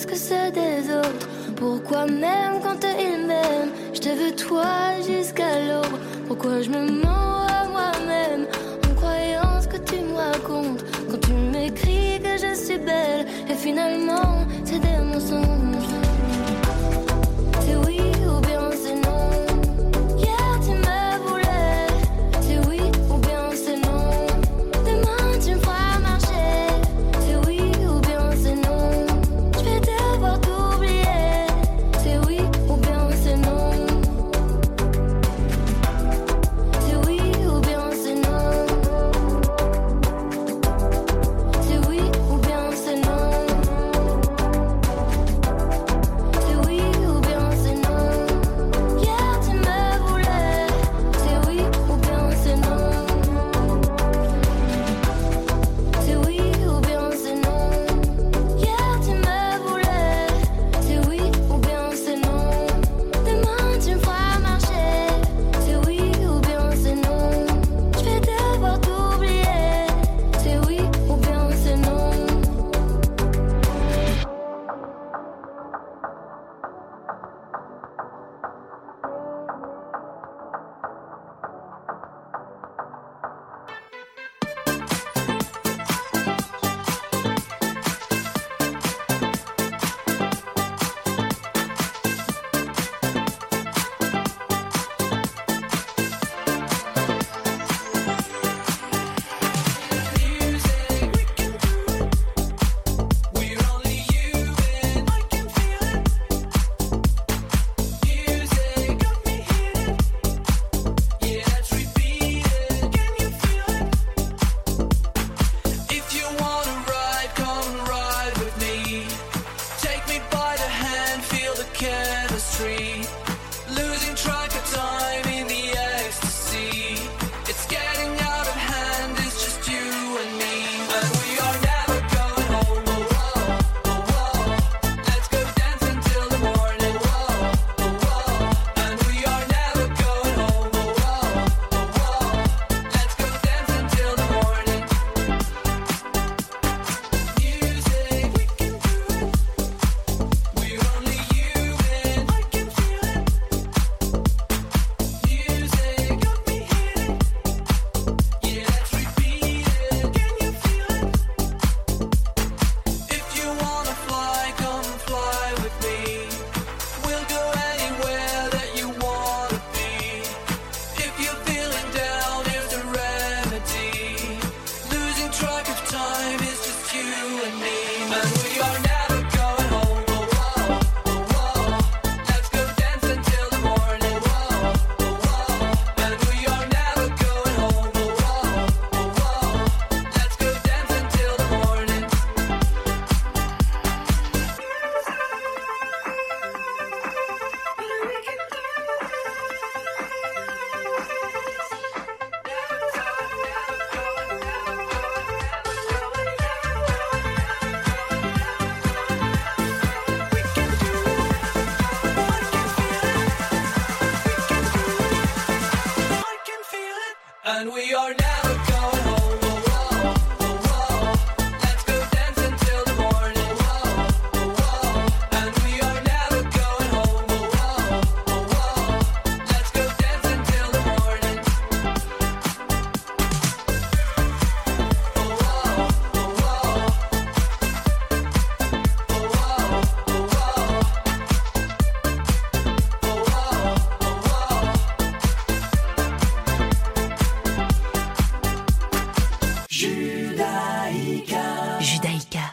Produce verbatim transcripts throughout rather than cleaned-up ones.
que c'est des autres. Pourquoi même quand il m'aime, je te veux toi jusqu'à l'aube. Pourquoi je me mens à moi-même en croyant ce que tu me racontes. Quand tu m'écris que je suis belle et finalement c'est des mensonges. C'est oui ou bien c'est non. Hier tu me voulais. C'est oui ou bien c'est non. Demain tu me feras marcher. C'est oui ou bien c'est non. Je vais devoir t'oublier. C'est oui ou bien c'est non. C'est oui ou bien c'est non. C'est oui ou bien c'est non. C'est oui ou bien c'est non. Hier tu me voulais. C'est oui ou bien c'est non. C'est oui ou bien c'est non. Hier tu me voulais. C'est oui ou bien c'est non. Demain tu me feras marcher. C'est oui ou bien c'est non. Je vais devoir t'oublier. C'est oui ou bien c'est non. And we are never going home. Oh, oh, oh, oh. Let's go dance until the morning. Oh, oh, oh. And we are never going home. Oh, oh, oh, oh. Let's go dance until the morning. Oh, oh, oh, oh. Oh, oh, oh, oh. Oh, oh, oh, oh. Judaïka. Judaïka.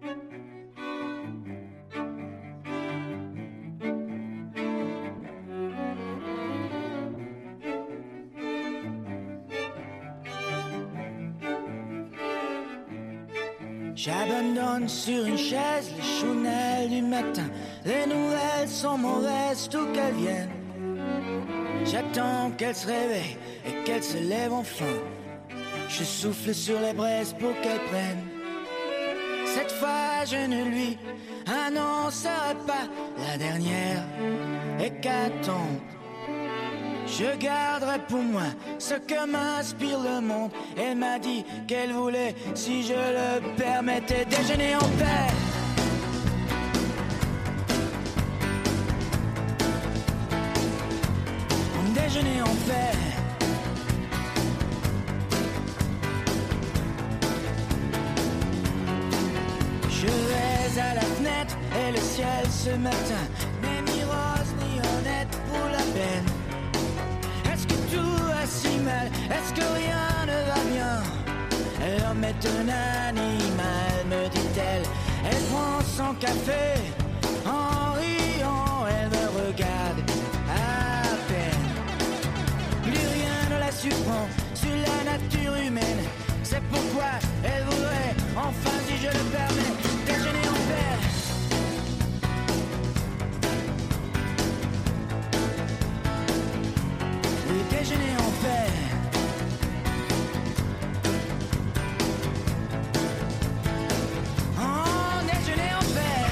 J'abandonne sur une chaise les chounelles du matin. Les nouvelles sont mauvaises, tout qu'elles viennent. J'attends qu'elle se réveille et qu'elle se lève enfin. Je souffle sur les braises pour qu'elle prenne. Cette fois je ne lui annoncerai pas la dernière hécatombe. Je garderai pour moi ce que m'inspire le monde. Elle m'a dit qu'elle voulait, si je le permettais, déjeuner en paix. déjeuner en paix. Je vais à la fenêtre et le ciel ce matin n'est ni rose ni honnête pour la peine. Est-ce que tout va si mal? Est-ce que rien ne va bien? L'homme est un animal, me dit-elle. Elle prend son café, en riant, elle me regarde à peine. Plus rien ne la surprend sur la nature humaine. C'est pourquoi elle voudrait, enfin si je le permets, déjeuner en paix. Oui, déjeuner en paix. Oh, déjeuner en paix.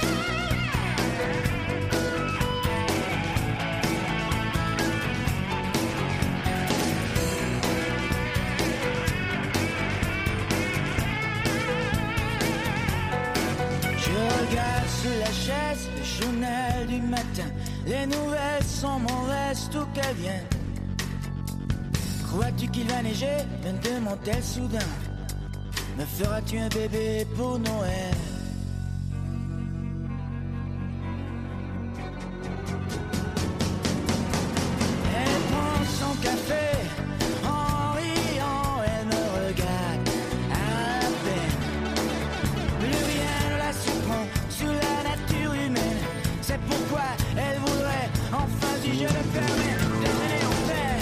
Je regarde sous la chaise le journal du matin. Les nouvelles sont mauvaises d'où qu'elles viennent. Crois-tu qu'il va neiger? Me demande-t-elle soudain. Me feras-tu un bébé pour Noël? Elle prend son café, en riant, elle me regarde à peine. Plus rien ne la surprend sur la nature humaine. C'est pourquoi elle voudrait, enfin si je le permets, déjeuner en paix.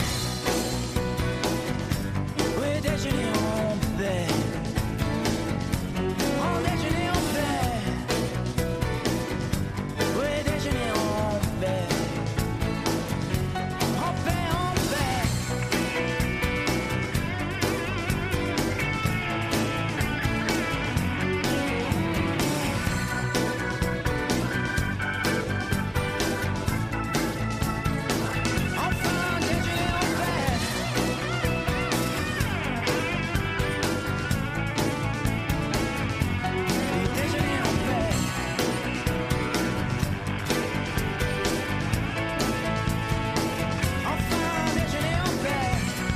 Oui, déjeuner en paix. Oh, déjeuner en paix. Oui, déjeuner en paix. En paix, en paix. Enfin, déjeuner en paix. Oui, déjeuner en paix. Enfin, déjeuner en paix.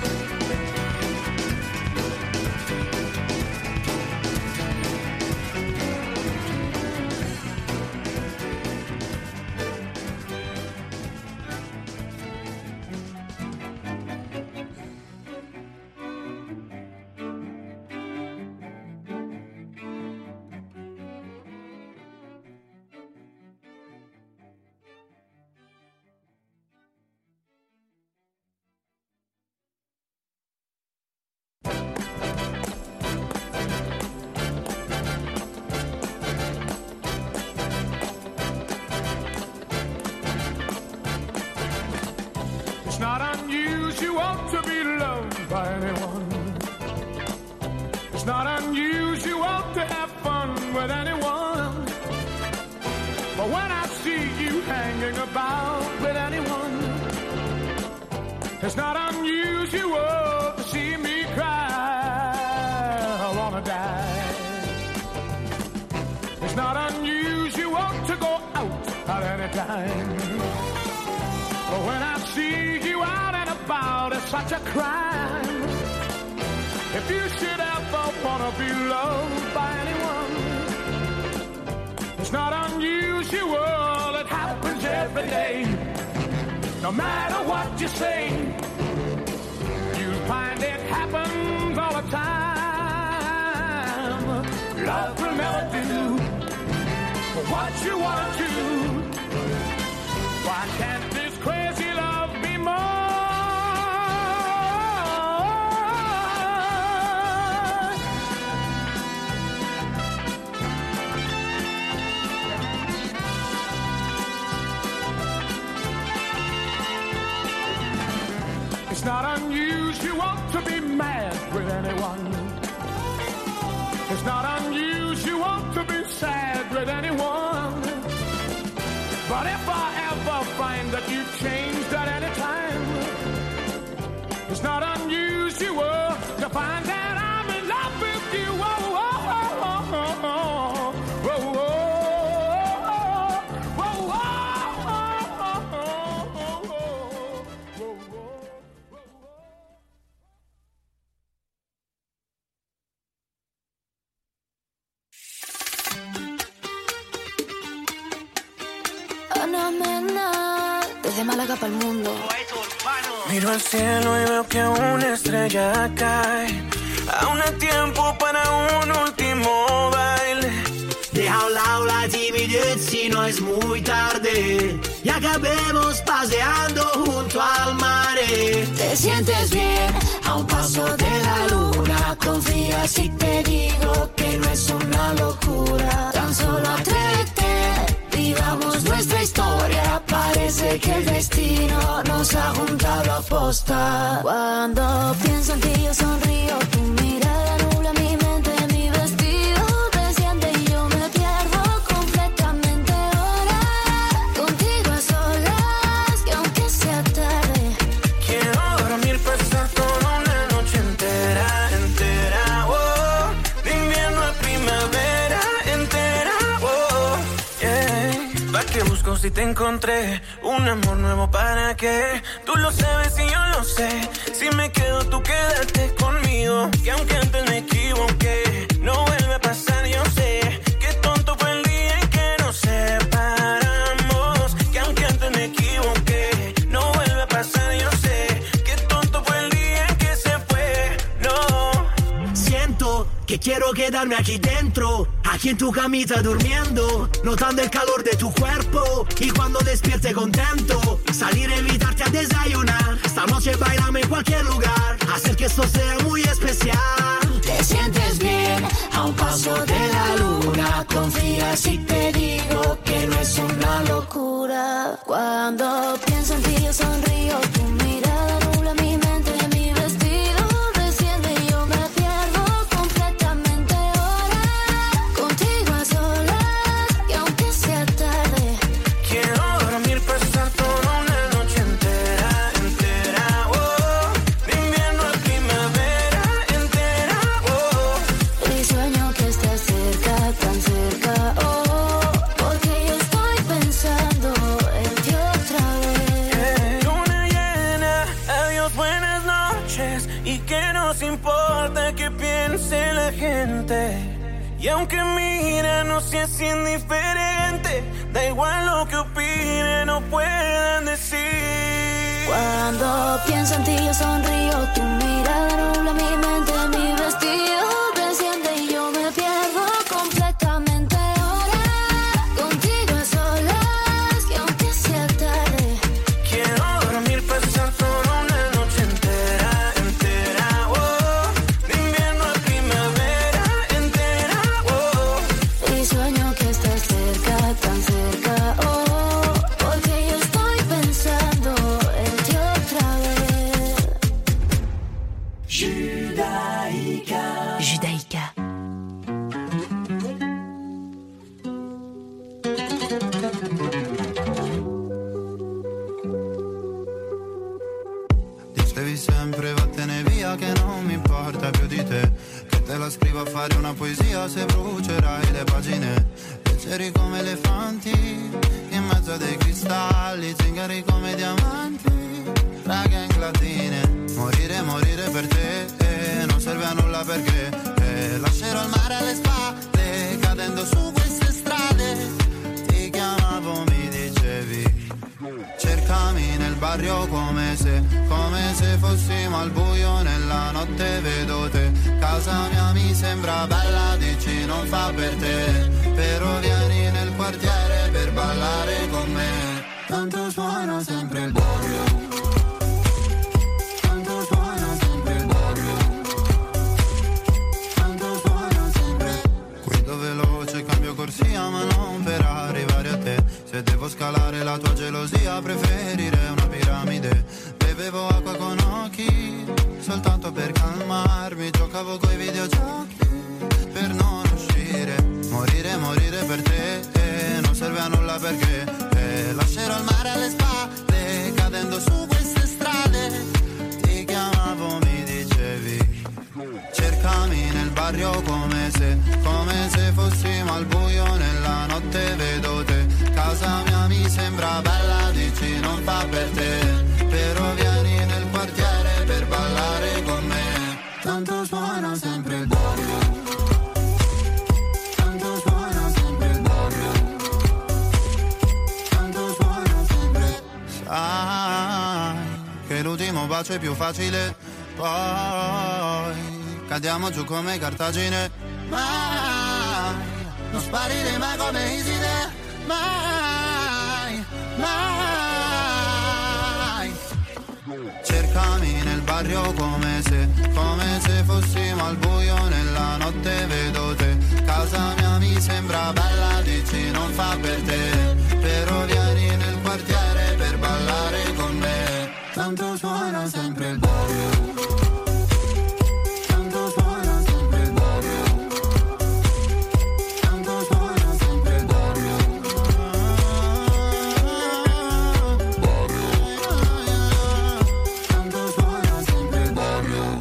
It's not unusual to be loved by anyone. It's not unusual to have fun with anyone. But when I see you hanging about with anyone, it's not unusual to see me cry. I wanna die. It's not unusual to go out at any time. But when I see you out and about, it's such a crime. If you should ever wanna be loved by anyone, it's not unusual, it happens every day. No matter what you say, you'll find it happens all the time. Love will never do what you wanna do. Why can't this crazy love be more? It's not unusual to be mad with anyone. It's not unusual to be sad with anyone. But if I ever find that you've changed at any time, it's not unusual to find that I'm in love with you. Oh, oh, oh, oh, oh, oh, oh, oh, oh, oh, oh, oh, oh, oh. Panamena, desde Málaga para el mundo. Miro al cielo y veo que una estrella cae. Aún hay tiempo para un último baile. Deja a un lado la timidez si no es muy tarde y acabemos paseando junto al mar. Te sientes bien a un paso de la luna. Confía si te digo que no es una locura. Tan solo atrévete, vivamos nuestra historia. Parece que el destino nos ha juntado a posta. Cuando pienso en ti yo sonrío. Tu mirada nubla mi mente, mi vestido desciende y yo me pierdo completamente ahora. Contigo a solas y aunque sea tarde, quiero dormir, pasar toda una noche entera, entera, oh. De invierno a primavera, entera, oh, yeah. ¿Pa' qué busco si te encontré? Un amor nuevo, ¿para qué? Tú lo sabes y yo lo sé. Si me quedo, tú quédate conmigo. Que aunque antes me equivoqué, no vuelve a pasar, yo sé. Qué tonto fue el día en que nos separamos. Que aunque antes me equivoqué, no vuelve a pasar, yo sé. Qué tonto fue el día en que se fue, no. Siento que quiero quedarme aquí dentro, aquí en tu camita durmiendo, notando el calor de tu cuerpo. Y cuando despierte contento, salir a invitarte a desayunar. Esta noche bailame en cualquier lugar, hacer que esto sea muy especial. te sientes bien a un paso de la luna. Confía si te digo que no es una locura. Cuando pienso en ti yo sonrío. Tu mirada nubla mi mente, mi vestido desciende y yo me pierdo completamente ahora. Contigo a solas y aunque sea tarde, quiero dormir, pasar toda una noche entera, entera, oh. De invierno a primavera, entera, oh. y sueño que estés cerca, tan cerca, oh. Porque yo estoy pensando en ti otra vez. Luna llena, adiós, buenas noches. Y que nos importa que piense la gente. Y aunque mira, no seas indiferente. Da igual lo que opinen o puedan decir. Cuando pienso en ti yo sonrío. Tu mirada nubla mi mente, mi vestido desciende y yo me pierdo completamente ahora. Contigo a solas y aunque sea tarde, quiero dormir, pasar toda una noche entera, entera, oh. De invierno a primavera, entera, oh. y sueño que estés cerca, tan cerca, oh. Porque yo estoy pensando en ti otra vez. Judaïka. Judaïka. Dicevi sempre vattene via che non mi importa più di te, che te la scrivo a fare una poesia se brucerai le pagine. Leggeri come elefanti in mezzo a dei cristalli, zingari come diamanti, raga in latine. Morire, morire per te, eh, non serve a nulla perché eh, lascerò il mare alle spalle, cadendo su queste strade. Ti chiamavo, mi dicevi cercami nel barrio come se, come se fossimo al buio nella notte, vedo te. Casa mia mi sembra bella, dici non fa per te, però vieni nel quartiere per ballare con me. Tanto suona sempre il barrio, tanto suona sempre il barrio, tanto suona sempre. Guido veloce, cambio corsia ma non per arrivare a te. Se devo scalare la tua gelosia preferirei una piramide. Bevevo acqua con occhi soltanto per calmarmi, giocavo coi videogiochi per non uscire. Morire, morire per te, eh, non serve a nulla perché eh, lascerò il mare alle spalle, cadendo su queste strade. Ti chiamavo, mi dicevi cercami nel barrio come se, come se fossimo al buio nella notte, vedo te. Casa mia mi sembra bella, dici non fa per te, però vieni nel quartiere per ballare con me. Tanto suona sempre il barrio, tanto suona sempre il barrio, tanto suona l'ultimo bacio è più facile, poi cadiamo giù come Cartagine. Mai, non sparire mai come Iside, mai, mai. Cercami nel barrio come se, come se fossimo al buio nella notte, vedo te. Casa mia mi sembra bella, dici non fa per te, però vieni nel quartiere per ballare con me. Tanto suona sempre il barrio, tanto suona sempre il barrio, tanto suona sempre il barrio, tanto suona sempre il barrio.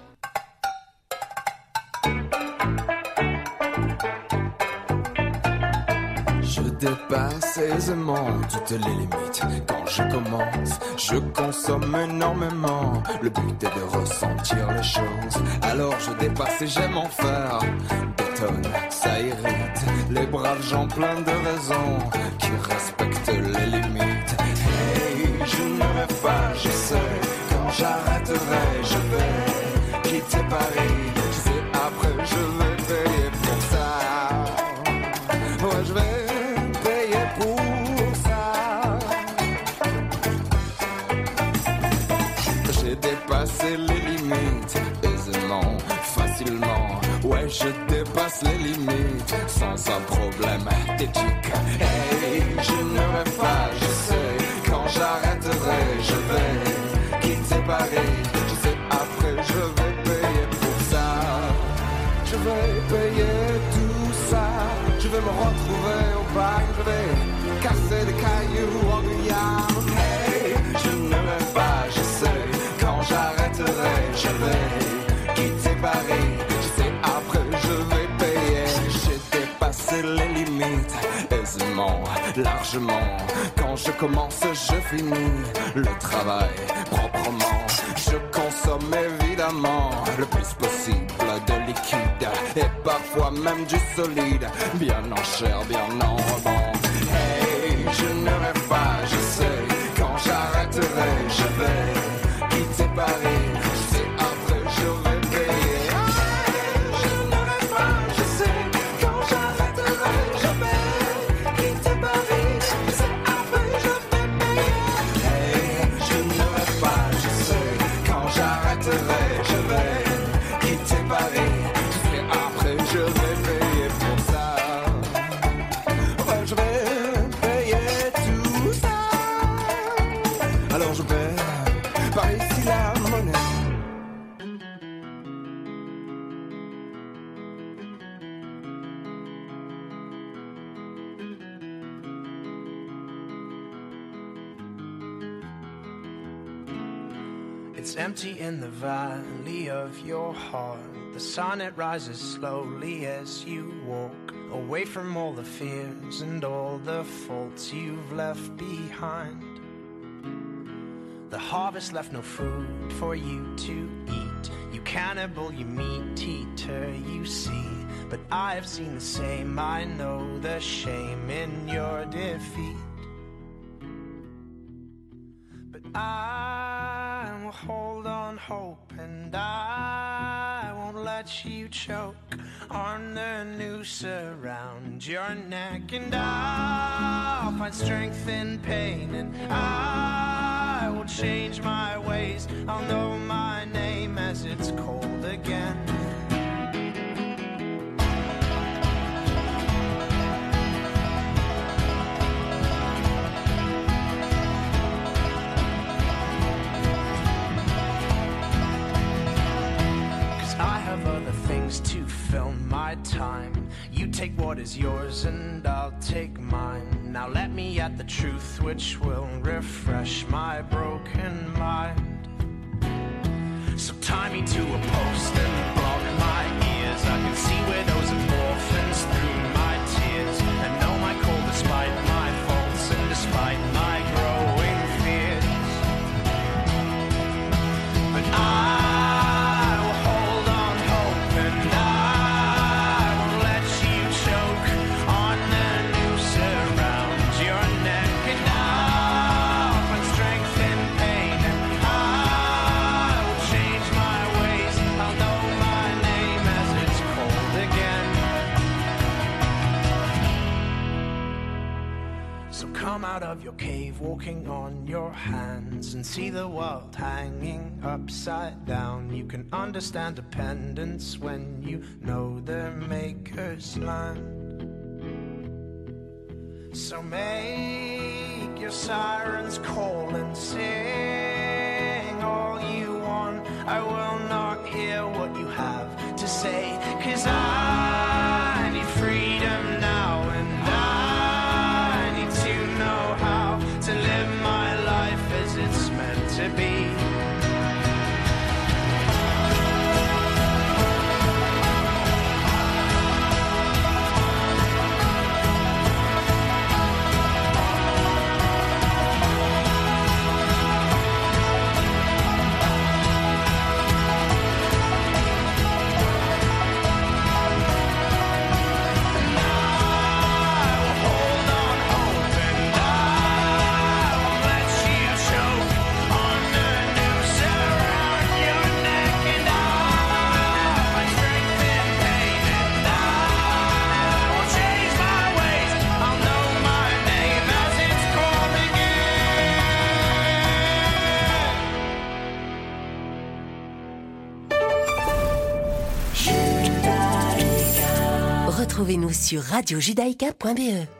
Je dépasse aisément toutes les limites. Quand je commence, je consomme énormément. Le but est de ressentir les choses. Alors je dépasse et j'aime en faire des tonnes. Ça irrite les braves gens pleins de raisons qui respectent les limites. Hey, je ne rêve pas, je sais. Quand j'arrêterai, je vais quitter Paris. Je sais après je vais payer pour ça. Ouais, je vais payer pour ça. J'ai dépassé les limites aisément, facilement. Ouais, je dépasse les limites sans un problème d'éthique. Hey, je ne rêve pas, je sais. Quand j'arrêterai, je vais quitter Paris. Je sais après je vais payer pour ça. Je vais payer tout ça. Je vais me retrouver au bac, je vais casser des cailloux en Guyane. Hey, je ne rêve pas, je sais. Quand j'arrêterai, je vais quitter Paris. Je sais après je vais payer. J'ai dépassé les limites aisément, largement. Quand je commence, je finis le travail proprement. Je consomme évidemment le plus possible de liquide et parfois même du solide, bien en chair, bien en rebond. Hey, je ne rêve pas, je sais. Quand j'arrêterai, je vais quitter Paris. Je sais après je vais payer. Je ne rêve pas, je sais. Quand j'arrêterai, je vais quitter Paris. Je sais après je vais payer. Hey, je ne rêve pas, je sais. Quand j'arrêterai, je vais quitter Paris. Je sais après je vais payer pour ça. Ouais, je vais payer tout ça. Alors je vais par ici la monnaie. It's empty in the valley of your heart. The sun, it rises slowly as you walk away from all the fears and all the faults you've left behind. The harvest left no food for you to eat. You cannibal, you meat eater, you see. But I have seen the same, I know the shame in your defeat. But I will hold on hope, and I won't let you choke on the noose around your neck. And I'll find strength in pain, and I will change my ways. I'll know my name as it's cold again. To fill my time, you take what is yours and I'll take mine. Now let me at the truth which will refresh my broken mind. So tie me to a post and block my ears. I can see widows and orphans through my tears, and know my call despite my faults and despite my growing fears. But I strength in pain, and I So come out of your cave, walking on your hands, and see the world hanging upside down. You can understand dependence when you know their maker's land. So make your sirens call and sing all you want. I will not hear what you have to say, 'cause I need freedom now, and I need to know how to live my life as it's meant to be. Retrouvez-nous sur radio judaïka point b e.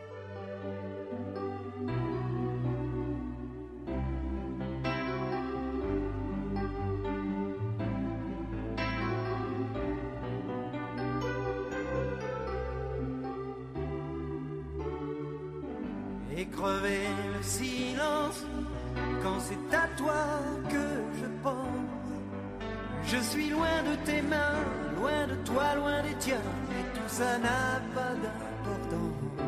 Et crever le silence quand c'est à toi que je pense. Je suis loin de tes mains, loin de toi, loin des tiens, et tout ça n'a pas d'importance.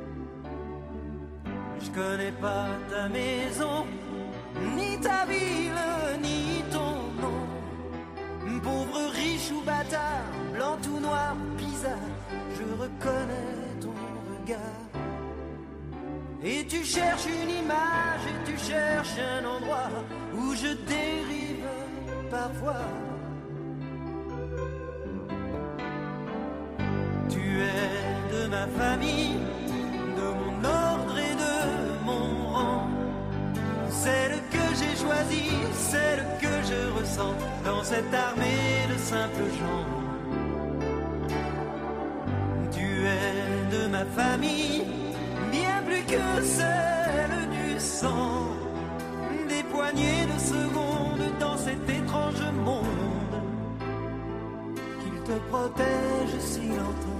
Je connais pas ta maison, ni ta ville, ni ton nom. Pauvre, riche ou bâtard, blanc ou noir, bizarre, je reconnais ton regard. Et tu cherches une image, et tu cherches un endroit où je dérive parfois. Tu es de ma famille, de mon ordre et de mon rang. Celle que j'ai choisie, celle que je ressens dans cette armée de simples gens. Tu es de ma famille, bien plus que celle du sang. Des poignées de secondes dans cet étrange monde, qu'il te protège si longtemps.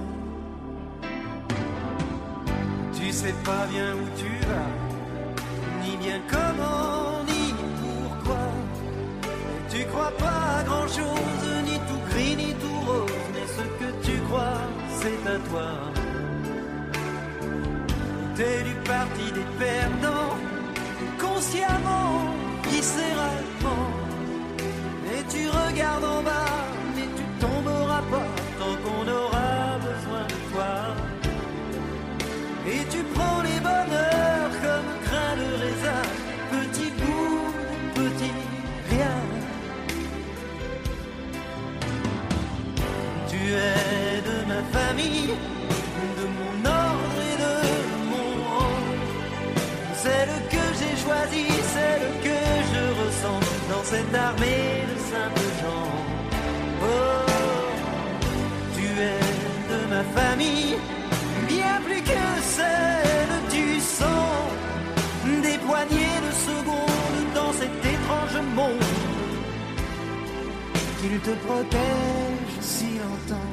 Tu sais pas bien où tu vas, ni bien comment, ni pourquoi. Tu crois pas à grand chose, ni tout gris, ni tout rose, mais ce que tu crois, c'est à toi. T'es du parti des perdants, consciemment, viscéralement. Et tu regardes en bas, mais tu tomberas pas tant qu'on aura besoin de toi. Et tu prends les bonheurs comme grain de raisin, petit bout de petit rien. Tu es de ma famille, de mon ordre et de mon rang. Celle que j'ai choisie, celle que je ressens dans cette armée de simples gens. Oh, tu es de ma famille, bien plus que celle du sang. Des poignées de secondes dans cet étrange monde, qu'il te protège si longtemps.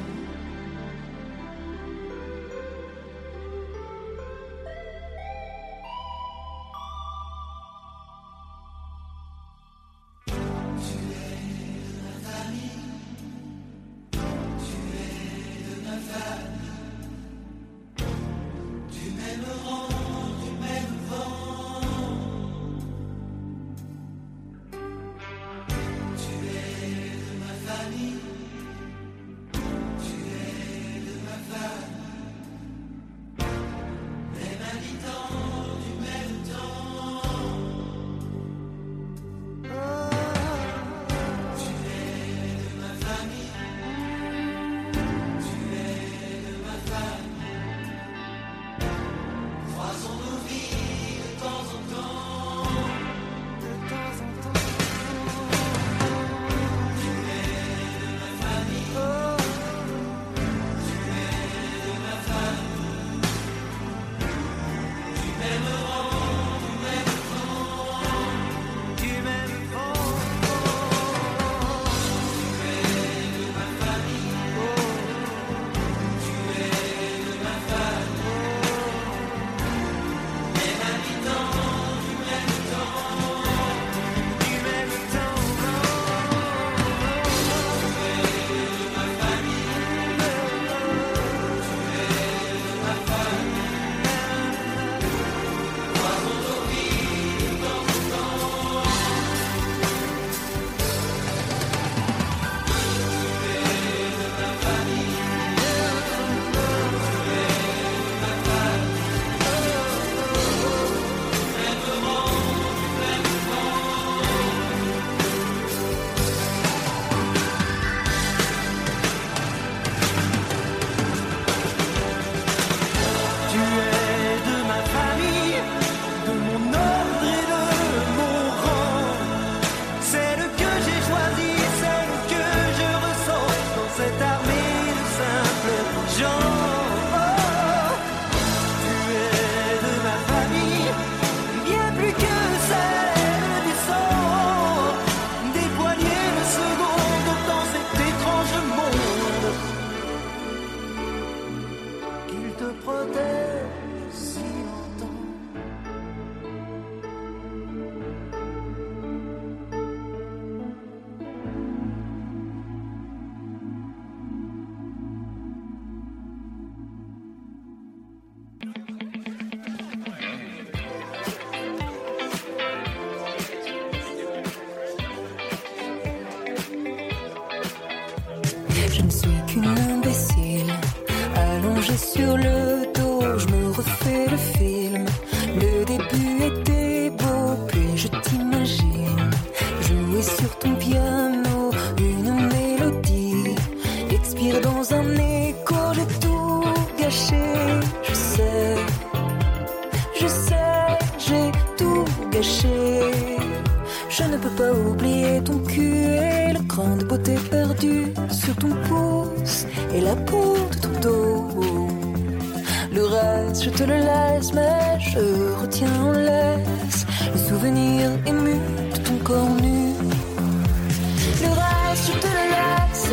qu'une imbécile. Allongée sur le dos, je me refais le film. Le début était beau, puis je t'imagine jouer sur ton piano une mélodie. Expire dans un écho, j'ai tout gâché. Je sais, je sais, j'ai tout gâché. Je ne peux pas oublier ton cul et le grain de beauté perdu sur ton pouce et la peau de ton dos. Le reste, je te le laisse, mais je retiens en laisse le souvenir ému de ton corps nu. Le reste, je te le laisse.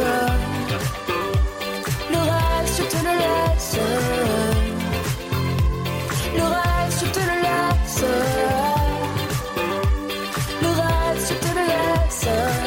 Le reste, je te le laisse. Le reste, je te le laisse. Le reste, je te le laisse.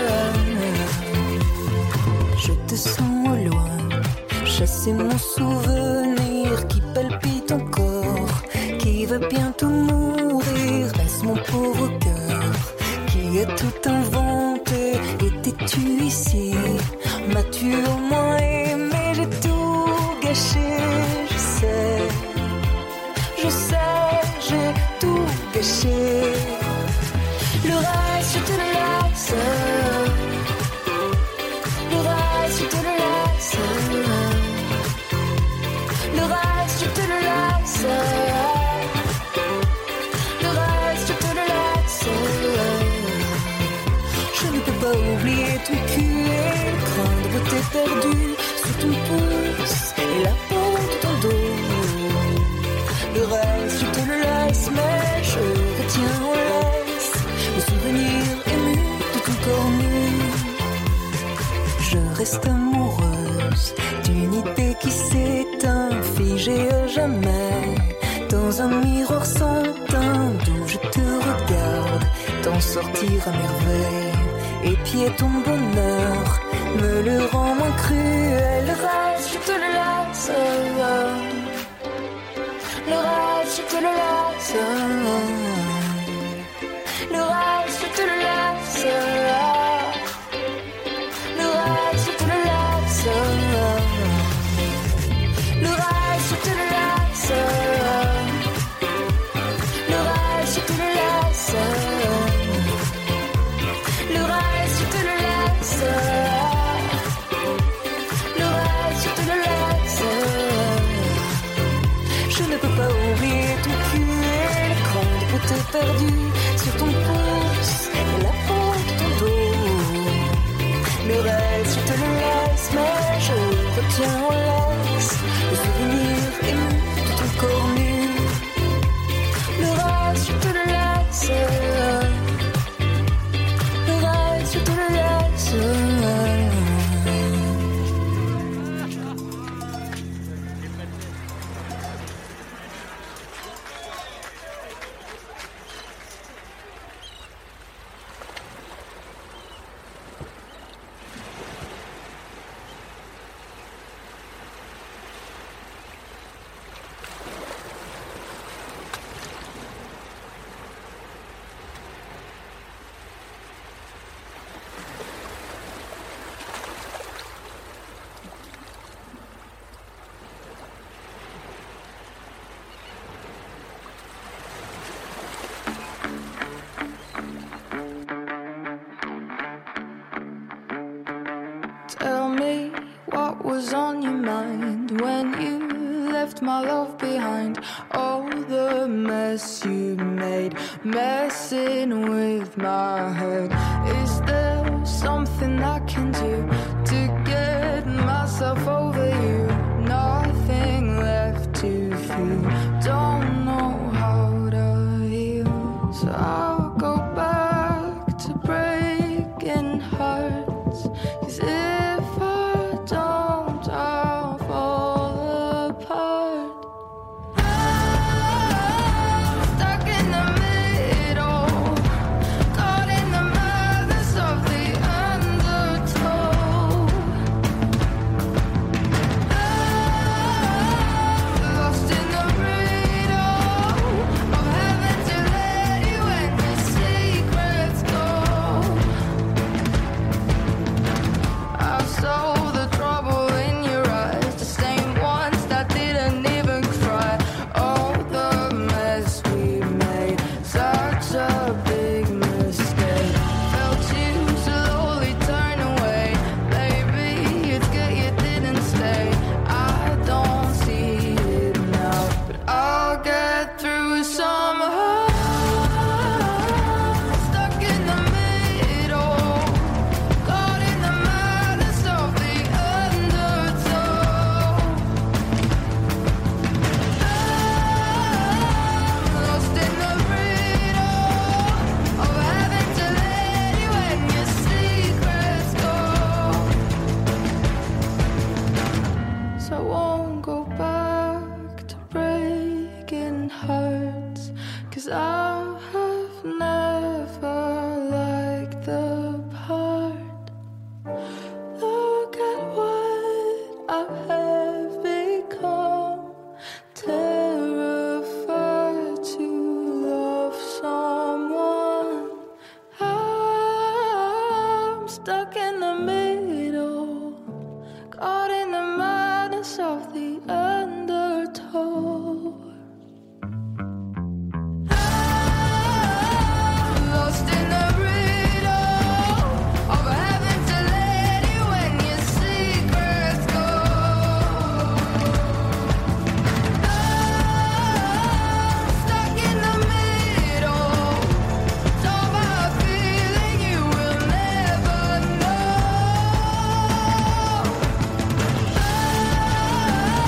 Je te sens au loin, chasser mon souvenir qui palpite encore, qui va bientôt mourir. Laisse mon pauvre cœur qui a tout inventé. Étais-tu ici? M'as-tu au moins aimé? J'ai tout gâché. Je sais, je sais, j'ai tout gâché. Le reste, je te le laisse. Le reste, je te le laisse. Le reste, je te le laisse. Le reste, je te le laisse. Je ne peux pas oublier ton cul et le grain de beauté perdu sur ton pouce et la peau de ton dos. Le reste, je te le laisse, mais je retiens en laisse le souvenir ému de ton corps nu. Je reste amoureuse d'une idée qui s'éteint, figée à jamais dans un miroir sans teint d'où je te regarde t'en sortir à merveille. Épier ton bonheur me le rend moins cruel. Le reste, je te le laisse. Le reste, je te le laisse. Le reste, je te le laisse. Le reste, je te le laisse. Le reste, je te le laisse. Le reste, je te le laisse. Le reste, je te le laisse. Le reste, je te le laisse. Je ne peux pas oublier ton cul et le cran de beauté perdu sur ton pouce et la peau de ton dos. Le reste, je te le laisse, mais je retiens en laisse le souvenir ému de ton corps nu. Le reste, je te le laisse. Le reste, je te le laisse. Tell me what was on your mind when you left my love behind. All the mess you made, messing with my head. Is there something I can do to get myself over you? Nothing left to feel, don't know how to heal. So I'll go back to breaking hearts. 'Cause if I don't, I'll fall apart. I'm stuck in the middle, caught in the madness of the undertow. I'm lost in the riddle of having to let you in. 'cause I have never liked the part. Look at what I have become, terrified to love someone. I'm stuck in the middle, caught in the madness of the undertow. I'm lost in the riddle of having to let you when your secrets go. I'm stuck in the middle, torn by a feeling you will never know. I'm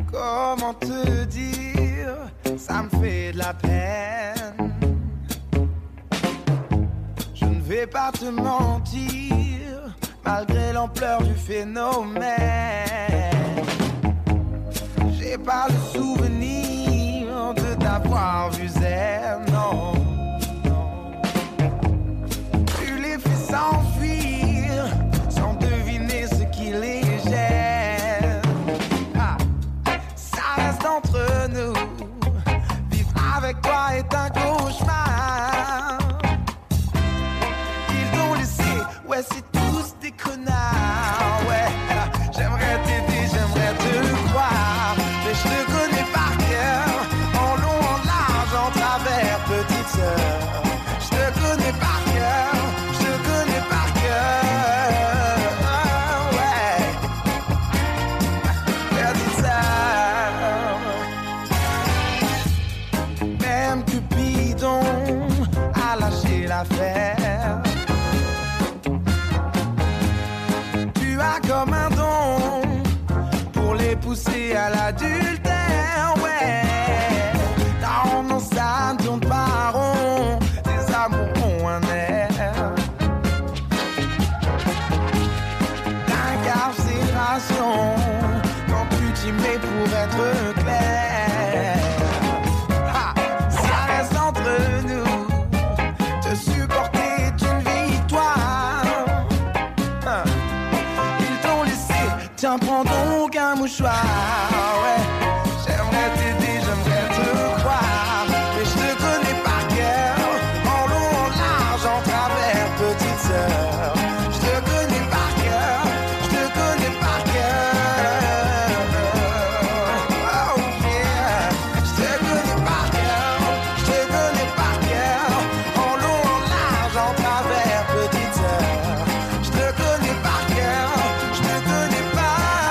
Comment te dire, ça me fait de la peine. Je ne vais pas te mentir, malgré l'ampleur du phénomène. J'ai pas le souvenir de t'avoir vu zen, non. Tu les fais s'enfuir sans deviner ce qui les gêne. Ah, ça reste entre nous, vivre avec toi est un cauchemar. Ils t'ont laissé, ouais c'est tous des connards, ouais. J'aimerais t'aider, j'aimerais te croire, mais je te connais par cœur, en long, en large, en travers, petite sœur. Je te connais par cœur, je te connais par cœur, ouais. Petite sœur. Même Cupidon a lâché l'affaire. Tu as comme un don pour les pousser à l'adultère, ouais. Non, non, ça ne tourne pas rond, tes amours ont un air d'incarcération quand tu t'y mets pour être clair. Ha, ça reste entre nous, te supporter est une victoire. Ha. Tiens, prends donc un mouchoir, ouais. J'aimerais t'aider, j'aimerais te croire, mais je te connais par cœur, en long, en large, en travers, petite sœur. Je te connais par cœur, je te connais par cœur. Oh yeah, je te connais par cœur, je te connais par cœur, en long, en large, en travers, petite sœur. Je te connais par cœur, je te connais par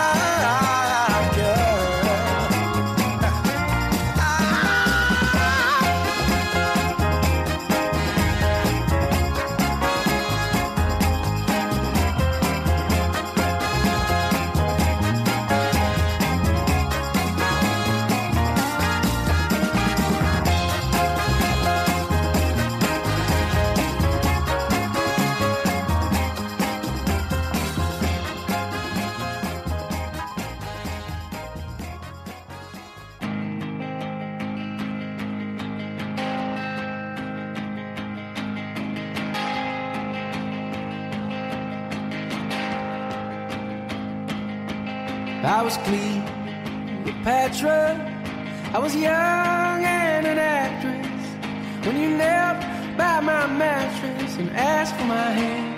I was Cleopatra, I was young and an actress when you knelt by my mattress and asked for my hand.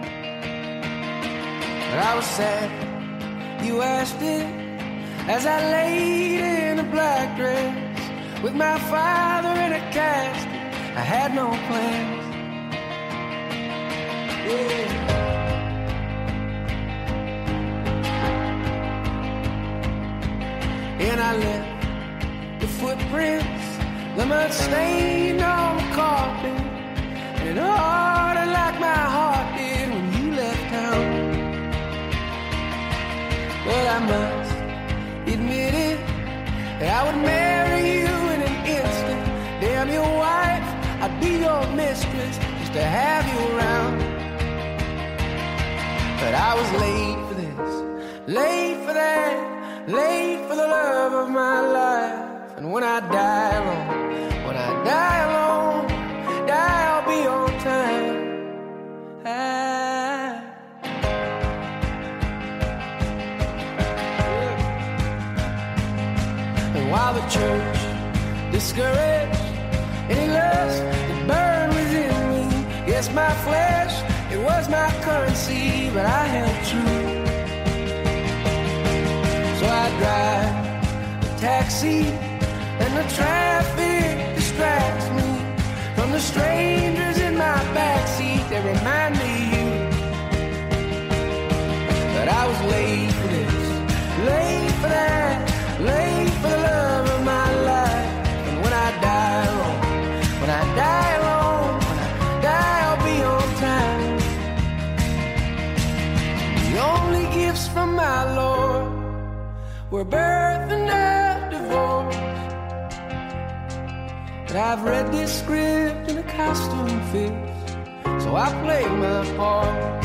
But I was sad you asked it as I laid in a black dress with my father in a casket. I had no plans. Yeah. And I left the footprints, the mud stain on the carpet, and it hardened like my heart did when you left town. But I must admit it, that I would marry you in an instant. Damn your wife, I'd be your mistress just to have you around. But I was late for this, late for that, late for the love of my life. And when I die alone, when I die alone, die I'll be on time. I... And while the church discouraged any lust that burned within me, yes, my flesh, it was my currency, but I held true. So I drive a taxi, and the traffic distracts me from the strangers in my backseat that remind me of you. But I was late for this, late for that, late for the love of my life. And when I die alone, when I die alone, when I die I'll be on time. The only gifts from my Lord were birth and death. But I've read this script and the costume fits, so I play my part.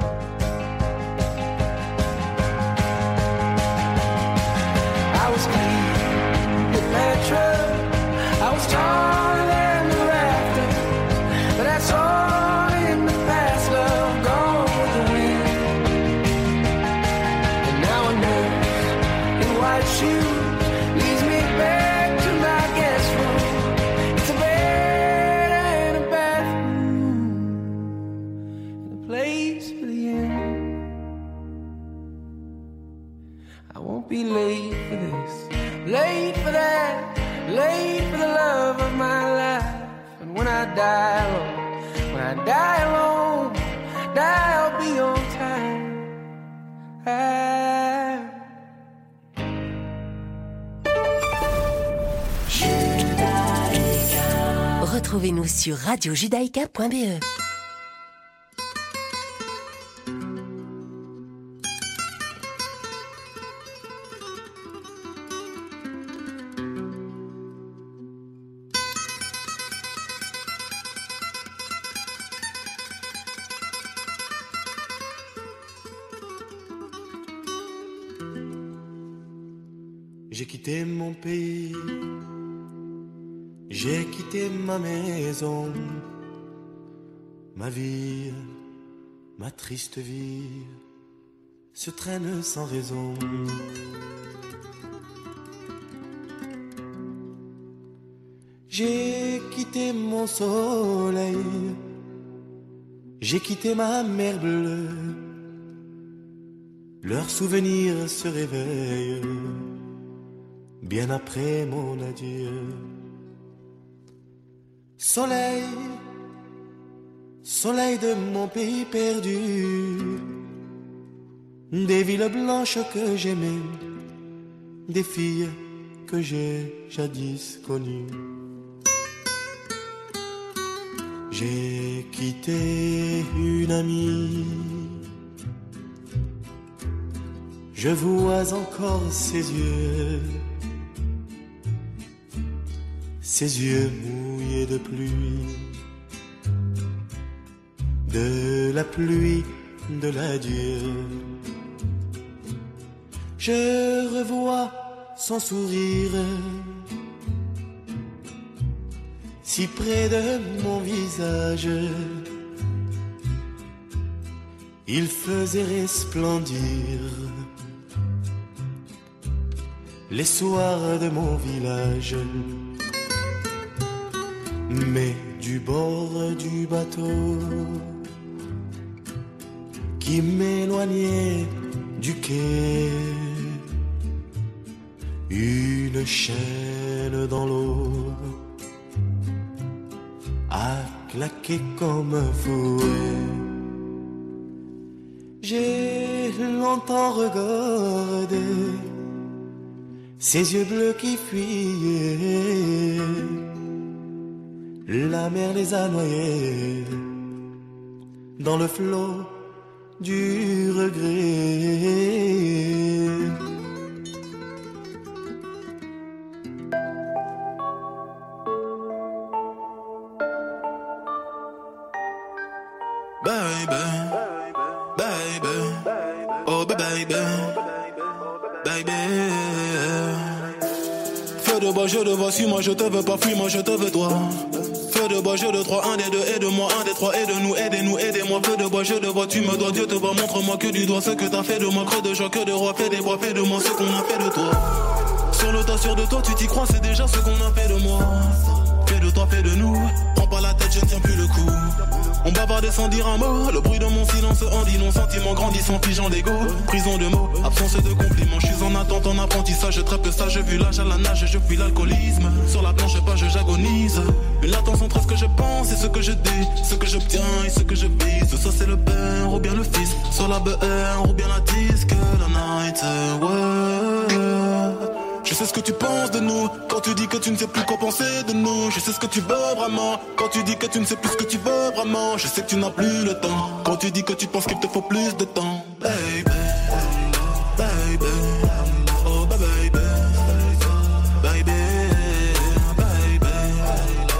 I was clean with metro, I was taller than the rafters, but that's all in the past, love, gone with the wind. And now a nurse in white shoes leads me back to my guest room. It's a bed and a bathroom and a place for the end. I won't be late for this, late for that, late for the love of my life. And when I die alone, when I die alone, die I'll be on time. I... Retrouvez-nous sur radio judaïka point b e. J'ai quitté mon pays, j'ai quitté ma maison, ma vie, ma triste vie se traîne sans raison. J'ai quitté mon soleil, j'ai quitté ma mer bleue, leurs souvenirs se réveillent bien après mon adieu. Soleil, soleil de mon pays perdu, des villes blanches que j'aimais, des filles que j'ai jadis connues. J'ai quitté une amie, je vois encore ses yeux, ses yeux mouillés de pluie, de la pluie de l'adieu. Je revois son sourire, si près de mon visage, il faisait resplendir les soirs de mon village. Mais du bord du bateau qui m'éloignait du quai, une chaîne dans l'eau a claqué comme un fouet. J'ai longtemps regardé ses yeux bleus qui fuyaient, la mer les a noyés dans le flot du regret. Baby, baby, oh baby, baby. Feu de bois, je te vois, suis-moi, je te veux pas, fuis-moi, je te veux toi. Feu de bois, je de trois, un des deux, aide-moi, un des trois, aide-nous, aidez-nous, aidez-moi. Feu de bois, je te vois, tu me dois, Dieu te voit, montre-moi que du doigt ce que t'as fait de moi, creux de joie, que de roi, fais des bois, fais de moi ce qu'on a fait de toi. Sur le tas, sûr de toi, tu t'y crois, c'est déjà ce qu'on a fait de moi. Fais de toi, fais de nous, prends pas la tête, je ne tiens plus le coup. On bavardait sans dire un mot, le bruit de mon silence en dit non, sentiment grandissant, figeant d'ego, prison de mots, absence de compliments, je suis en attente, en apprentissage, je trappe ça, je vis l'âge à la nage, je fuis l'alcoolisme, sur la planche page j'agonise, une latence entre ce que je pense et ce que je dis, ce que j'obtiens et ce que je vise, ça c'est le père ou bien le fils, sur la B R ou bien la disque, la night, ouais. Je sais ce que tu penses de nous, quand tu dis que tu ne sais plus quoi penser de nous. Je sais ce que tu veux vraiment, quand tu dis que tu ne sais plus ce que tu veux vraiment. Je sais que tu n'as plus le temps, quand tu dis que tu penses qu'il te faut plus de temps. Baby, baby, oh baby, baby, baby,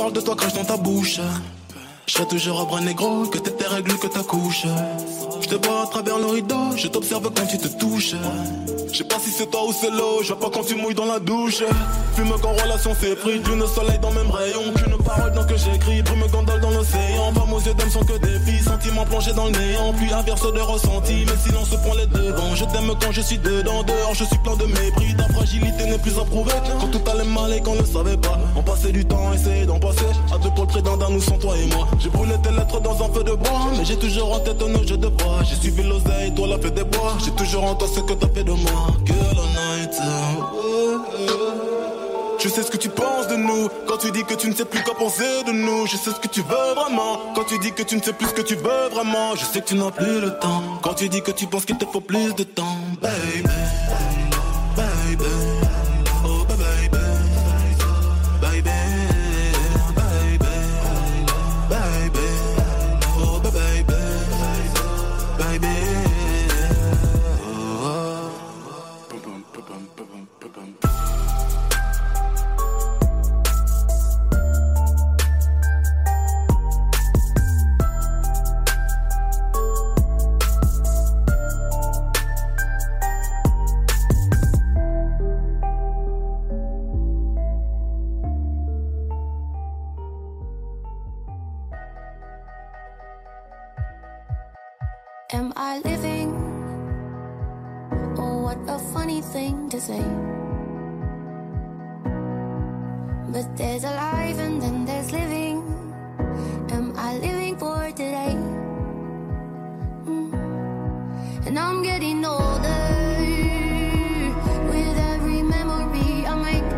parle de toi, crache dans ta bouche. Je serai toujours un bras négro, que t'aies tes règles, que ta couche. Je te vois à travers le rideau, je t'observe quand tu te touches. Je sais pas si c'est toi ou c'est l'eau, je vois pas quand tu mouilles dans la douche. Fume qu'en relation c'est pris, lune au soleil dans le même rayon. Qu'une parole dans que j'écris, brume gondole dans l'océan. Pas aux yeux d'âme sont que des filles, sentiments plongés dans le néant. Puis inverse de ressenti, mais silence prend les devants. Je t'aime quand je suis dedans, dehors je suis plein de mépris. Ta fragilité n'est plus approuvée, quand tout allait mal et qu'on ne le savait pas. On passait du temps, essayer d'en passer, à deux pour le prédent d'un nous sans toi et moi. J'ai brûlé tes lettres dans un feu de bois, mais j'ai toujours en tête nos jeux de bras. J'ai suivi l'oseille, toi la fée des bois. J'ai toujours en toi ce que t'as fait de moi. Girl all night. Je sais ce que tu penses de nous, quand tu dis que tu ne sais plus quoi penser de nous. Je sais ce que tu veux vraiment, quand tu dis que tu ne sais plus ce que tu veux vraiment. Je sais que tu n'as plus le temps, quand tu dis que tu penses qu'il te faut plus de temps. Baby, baby, oh baby, baby, baby. Am I living? Oh, what a funny thing to say. But there's alive and then there's living. Am I living for today? Mm. And I'm getting older with every memory I make.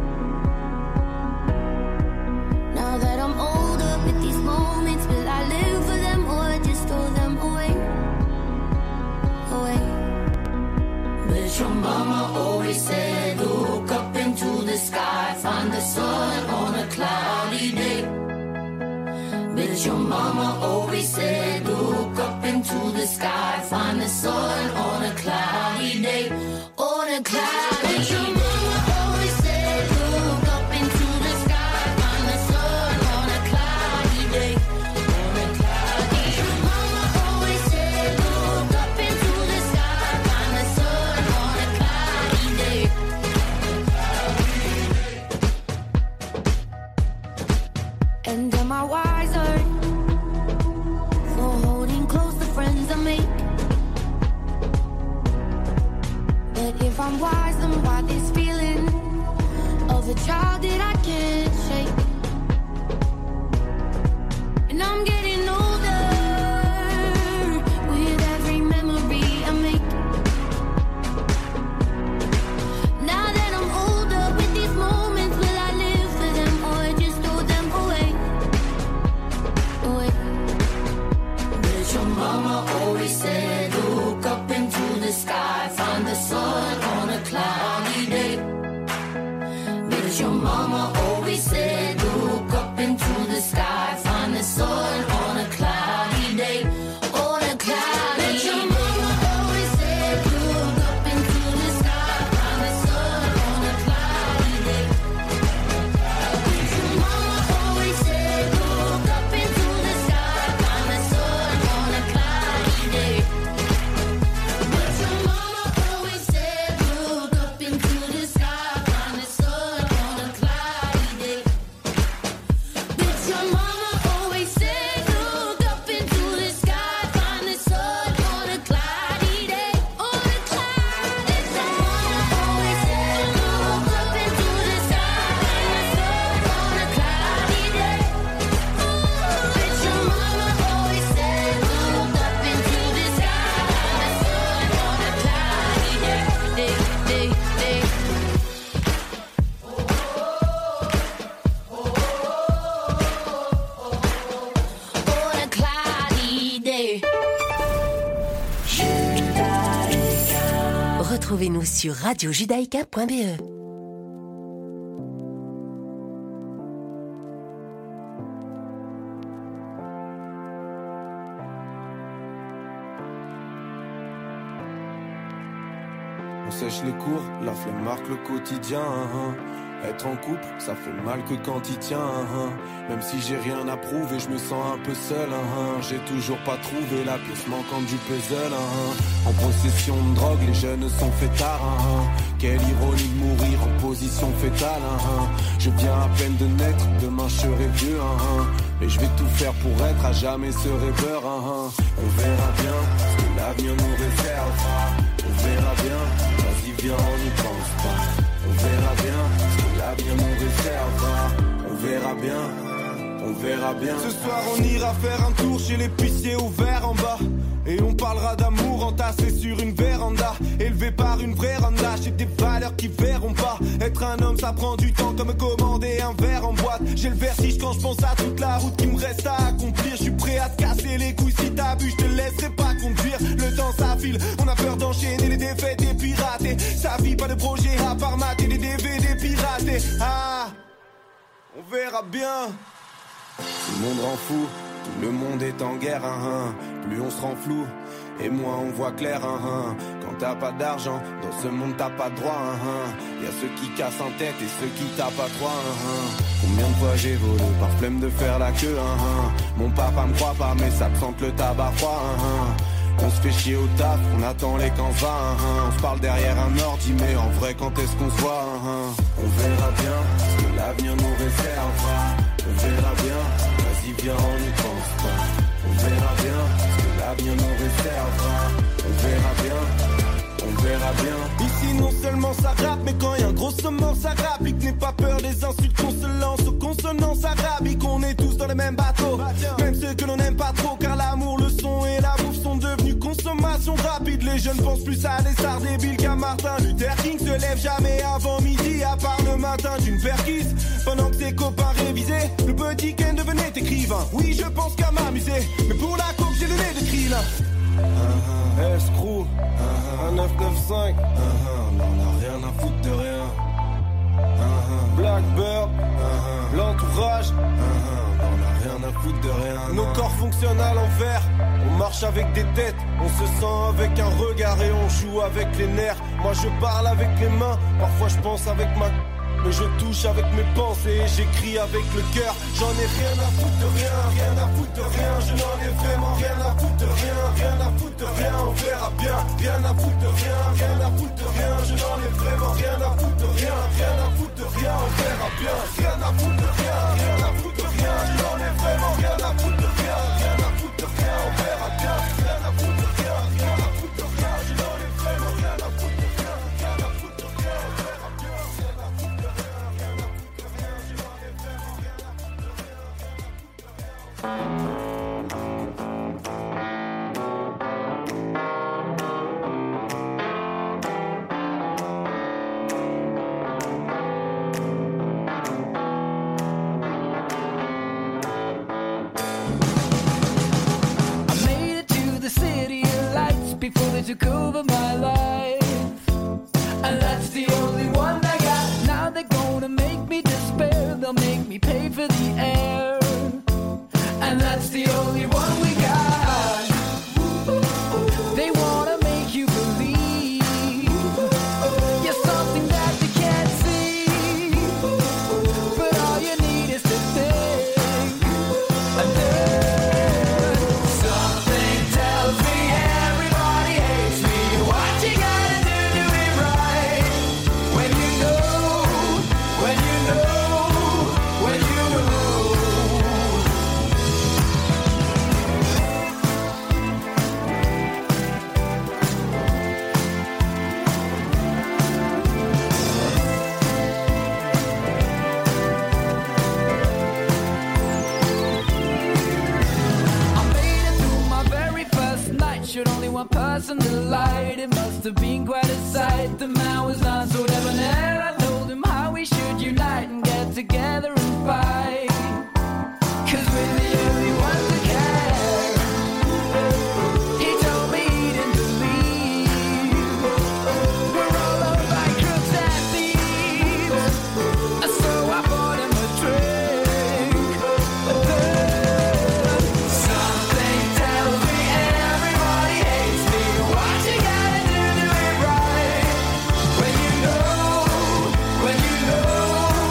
Now that I'm older with these moments, will I live for them or just throw them away? Away. But your mama always said, look up into the sky, find the sun on a cloudy day. But your mama always said, look up into the sky, find the sun on a cloudy day. On a cloudy day. Your mama always said, look up into the sky, find the sun on a cloudy day. On a cloudy day. Your mama always said, look up into the sky, find the sun on a cloudy day. And am I wiser for holding close the friends I make? But if I'm wise, then why this feeling of a child that I can't shake? And I'm getting older with every memory I make. Now that I'm older with these moments, will I live for them or just throw them away? Away. But your mama always said, look up into the sky, find the sun on a cloudy day. But your mama always said, look up into the sky, find the sun on a cloudy day. On a cloudy day. But your mama always said, look up into the sky, find the sun on a cloudy day. But your mama always said, look up into the sky, find the sun on a cloudy day. But your mama always said, look up into the sky, find the sun on a cloudy day. But your mama always said, look up into the sky, find the sun on a cloudy day. On a cloudy day. Your mama always said, look up into the sky, find the sun on a cloudy day. But your mama always said, look up into the sky, find the sun on a cloudy day. Day, day, day. On a cloudy day. Retrouvez-nous sur radio judaïka point b e. On sèche les cours, la flemme marque le quotidien. Être en couple, ça fait mal que quand il tient, hein, hein. Même si j'ai rien à prouver, je me sens un peu seul, hein, hein. J'ai toujours pas trouvé la pièce manquante du puzzle, hein, hein. En possession de drogue, les jeunes sont fêtards, hein, hein. Quelle ironie de mourir en position fétale, hein, hein. Je viens à peine de naître, demain je serai vieux, hein, hein. Mais je vais tout faire pour être à jamais ce rêveur, hein, hein. On verra bien ce que l'avenir nous réservera. On verra bien, vas-y viens on n'y pense pas. On verra bien ce que l'avenir nous réservera. On verra bien, on verra bien. Ce soir on ira faire un tour chez l'épicier ouvert en bas. Et on parlera d'amour entassé sur une véranda. Élevé par une vraie randa. J'ai des valeurs qui verront pas. Être un homme ça prend du temps comme commander un verre en boîte. J'ai le vertige quand je pense à toute la route qui me reste à accomplir. Je suis prêt à te casser les couilles si t'as bu. Je te laisserai pas conduire. Le temps s'affile. On a peur d'enchaîner les défaites et pirater. Sa vie pas de projet à part mater des D V D piratés. Ah, on verra bien. Tout le monde rend fou, tout le monde est en guerre, hein, hein. Plus on se rend flou, et moins on voit clair, hein, hein. Quand t'as pas d'argent, dans ce monde t'as pas de droit, hein, hein. Y'a ceux qui cassent en tête et ceux qui tapent à trois, hein, hein. Combien de fois j'ai volé par flemme de faire la queue, hein, hein. Mon papa me croit pas mais ça sente le tabac froid, hein, hein. On se fait chier au taf, on attend les camps va, hein, hein. On se parle derrière un ordi mais en vrai quand est-ce qu'on se voit, hein, hein. On verra bien ce que l'avenir nous réservera. On verra bien, vas-y viens on n'y pense pas. On verra bien ce que l'avenir nous réservera. On verra bien, on verra bien. Ici non seulement ça rappe, mais quand y'a un gros saumon ça rapique. N'aie pas peur des insultes qu'on se lance aux consonances arabiques. On est tous dans le même bateau, même ceux que l'on n'aime pas trop. Car l'amour, le son et la bouffe sont devenus consommation rapide. Les jeunes pensent plus à des stars débiles qu'à Martin Luther King. Se lève jamais avant midi, à part le matin d'une perquise. Pendant que ses copains révisaient, le petit Ken devenait écrivain. Oui, je pense qu'à m'amuser, mais pour la coupe j'ai le nez de Krillin. Uh-huh. Escrew, uh-huh. un neuf neuf cinq, uh-huh. On n'a rien à foutre de rien. Uh-huh. Blackbird, uh-huh. L'entourage, uh-huh. On n'a rien à foutre de rien. Nos corps fonctionnent à l'envers. On marche avec des têtes, on se sent avec un regard et on joue avec les nerfs. Moi je parle avec les mains, parfois je pense avec ma... Mais je touche avec mes pensées et j'écris avec le cœur. J'en ai rien à foutre de rien, rien à foutre de rien. Je n'en ai vraiment rien à foutre de rien, rien à foutre de rien. On verra bien, rien à foutre de rien, rien à foutre de rien. Je n'en ai vraiment rien à foutre de rien, rien à foutre de rien. On verra bien, rien à foutre de rien, rien à foutre de rien. Je n'en ai vraiment rien à foutre de rien, rien à foutre de rien. On verra bien, rien à foutre de rien, rien à foutre de rien. Je n'en ai vraiment rien à foutre de rien, rien à foutre de rien. On verra bien, rien à foutre de rien. Before they took over my life, and that's the only one I got. Now they're gonna make me despair. They'll make me pay for the air, and that's the only one we got. They wanna make you believe you're something that they can't see, but all you need is to think, and then something tells me everybody hates me. What you gotta do to do it right? When you know, when you know, when you know. I made it through my very first night. Showed only one person the light. It must have been quite a sight. The man was not so debonair. I told him how we should unite and get together and fight. Cause we're the only ones that care. He told me he didn't believe we're all owned by crooks and thieves. So I bought him a drink. Something tells me everybody hates me. What you gotta do to do it right? When you know, when you know,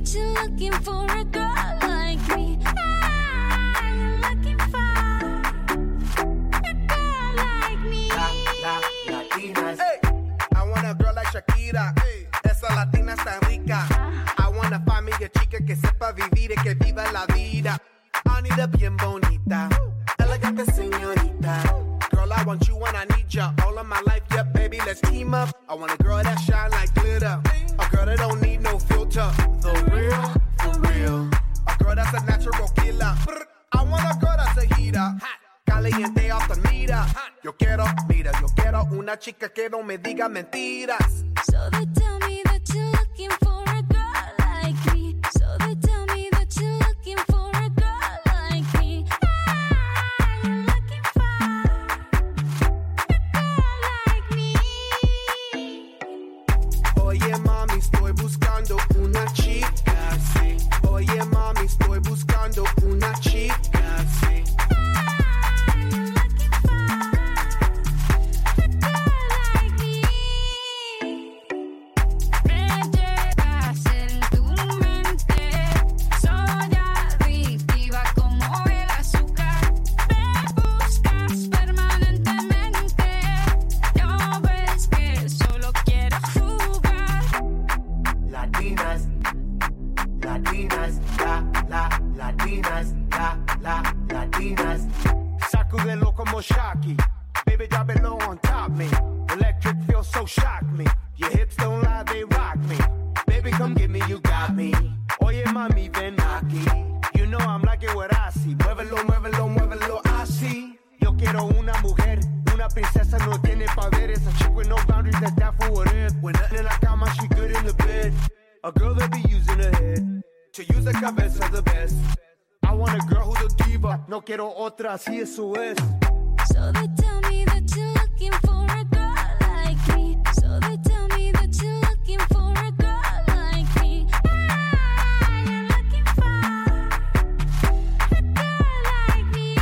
that you're looking for a girl like me. Ah, you're looking for a girl like me. La, la, Latinas. Hey, I want a girl like Shakira. Hey, esa latina está rica. I want a find me a chica que sepa vivir y que viva la vida. I need a bien bonita, elegante señorita. Girl, I want you when I need ya. All of my life, yeah, baby, let's team up. I want a girl that shine like glitter. A girl that don't need no filter. The real, for real. A girl that's a natural killer. I want a girl that's a heater. Caliente off the meter. Yo quiero, mira, yo quiero una chica que no me diga mentiras. So they tell me that you're looking for a girl like me. So they tell me that you're looking for a girl like me. Ah, you're looking for a girl like me. Oye mami, estoy buscando una chica, sí. Oye mami, estoy buscando una chica, sí. Sacudelo como Shocky. Baby, drop it low on top me. Electric feels so shock me. Your hips don't lie, they rock me. Baby, come get me, you got me. Oye, mami, ven aquí. You know I'm liking what I see. Muévelo, muévelo, muévelo, así. Yo quiero una mujer, una princesa, no tiene poderes. A chick with no boundaries, that's down for whatever. When nothing in la cama, she good in the bed. A girl that be using her head to use the cabeza the best. I want a girl who's a diva. No quiero otra, así eso es. So they tell me that you're looking for a girl like me. So they tell me that you're looking for a girl like me. Ah, you're looking for a girl like me.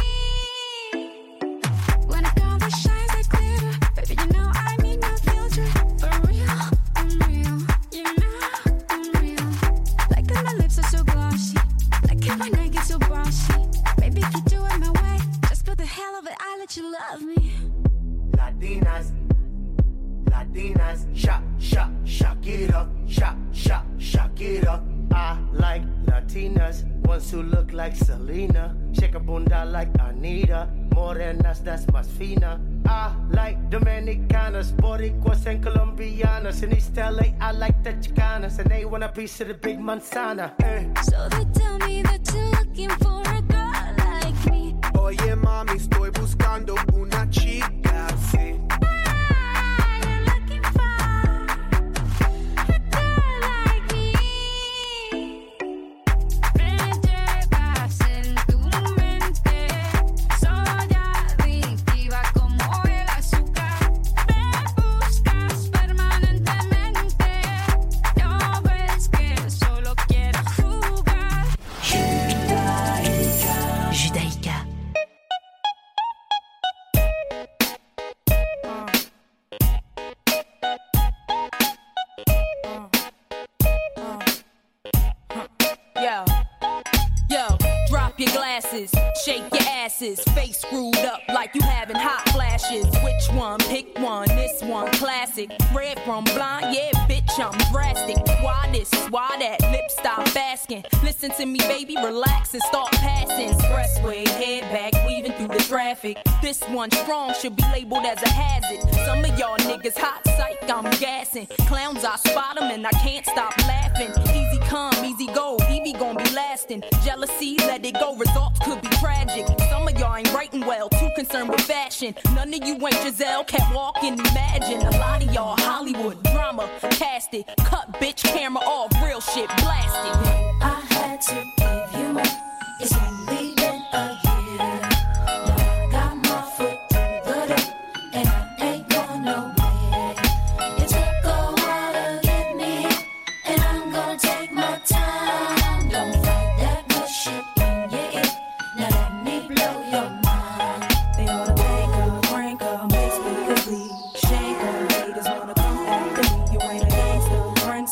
When a girl that shines like glitter, baby, you know I need no filter. For real, I'm real. You know I'm real. Like how my lips are so glossy. Like how my neck is so bossy. Baby, keep doing my way. Just for the hell of it, I let you love me. Latinas, Latinas, shak, shak, Shakira, shak, shak, Shakira. I like Latinas, ones who look like Selena, shake a bunda like Anita, morenas, that's más fina. I like Dominicanas, Boricuas and Colombianas. In East L A, I like the Chicanas, and they want a piece of the big manzana. Eh. So they tell me that you're looking for a girl like me. Oye mami, estoy buscando una chica, sí. Ah, you're looking for a girl like me. Vente, pasa en tu mente. Soy adictiva como el azúcar. Me buscas permanentemente. No ves que solo quiero jugar. Judaïka. Judaïka. Yo, yo, drop your glasses, shake your asses, face screwed up like you having hot flashes. Which one? Pick one, this one classic. Red from blind, yeah, bitch, I'm drastic. Why this, why that, lip stop asking. Listen to me, baby, relax and start passing. Expressway, head back, weaving through the traffic. This one strong should be labeled as a hazard. Some of y'all niggas hot psych, I'm gassing. Clowns, I spot them and I can't stop laughing. Easy come, easy go, Evie gon' be lasting. Jealousy, let it go, results could be tragic. Some of y'all ain't writing well, too concerned with fashion. None of you ain't Giselle, can't walk and imagine. A lot of y'all Hollywood drama, cast it. Cut bitch, camera off, real shit, blast it. I had to give you up. It's only been a year. Now I got my foot through the door, and I ain't going nowhere. It took a while to get me, and I'm gonna take my time. Don't fight that bullshit when you're it. Now let me blow your mind. They wanna make her, crank her, make speakers bleed, shake her. Haters wanna come after me. You ain't a gangster, friend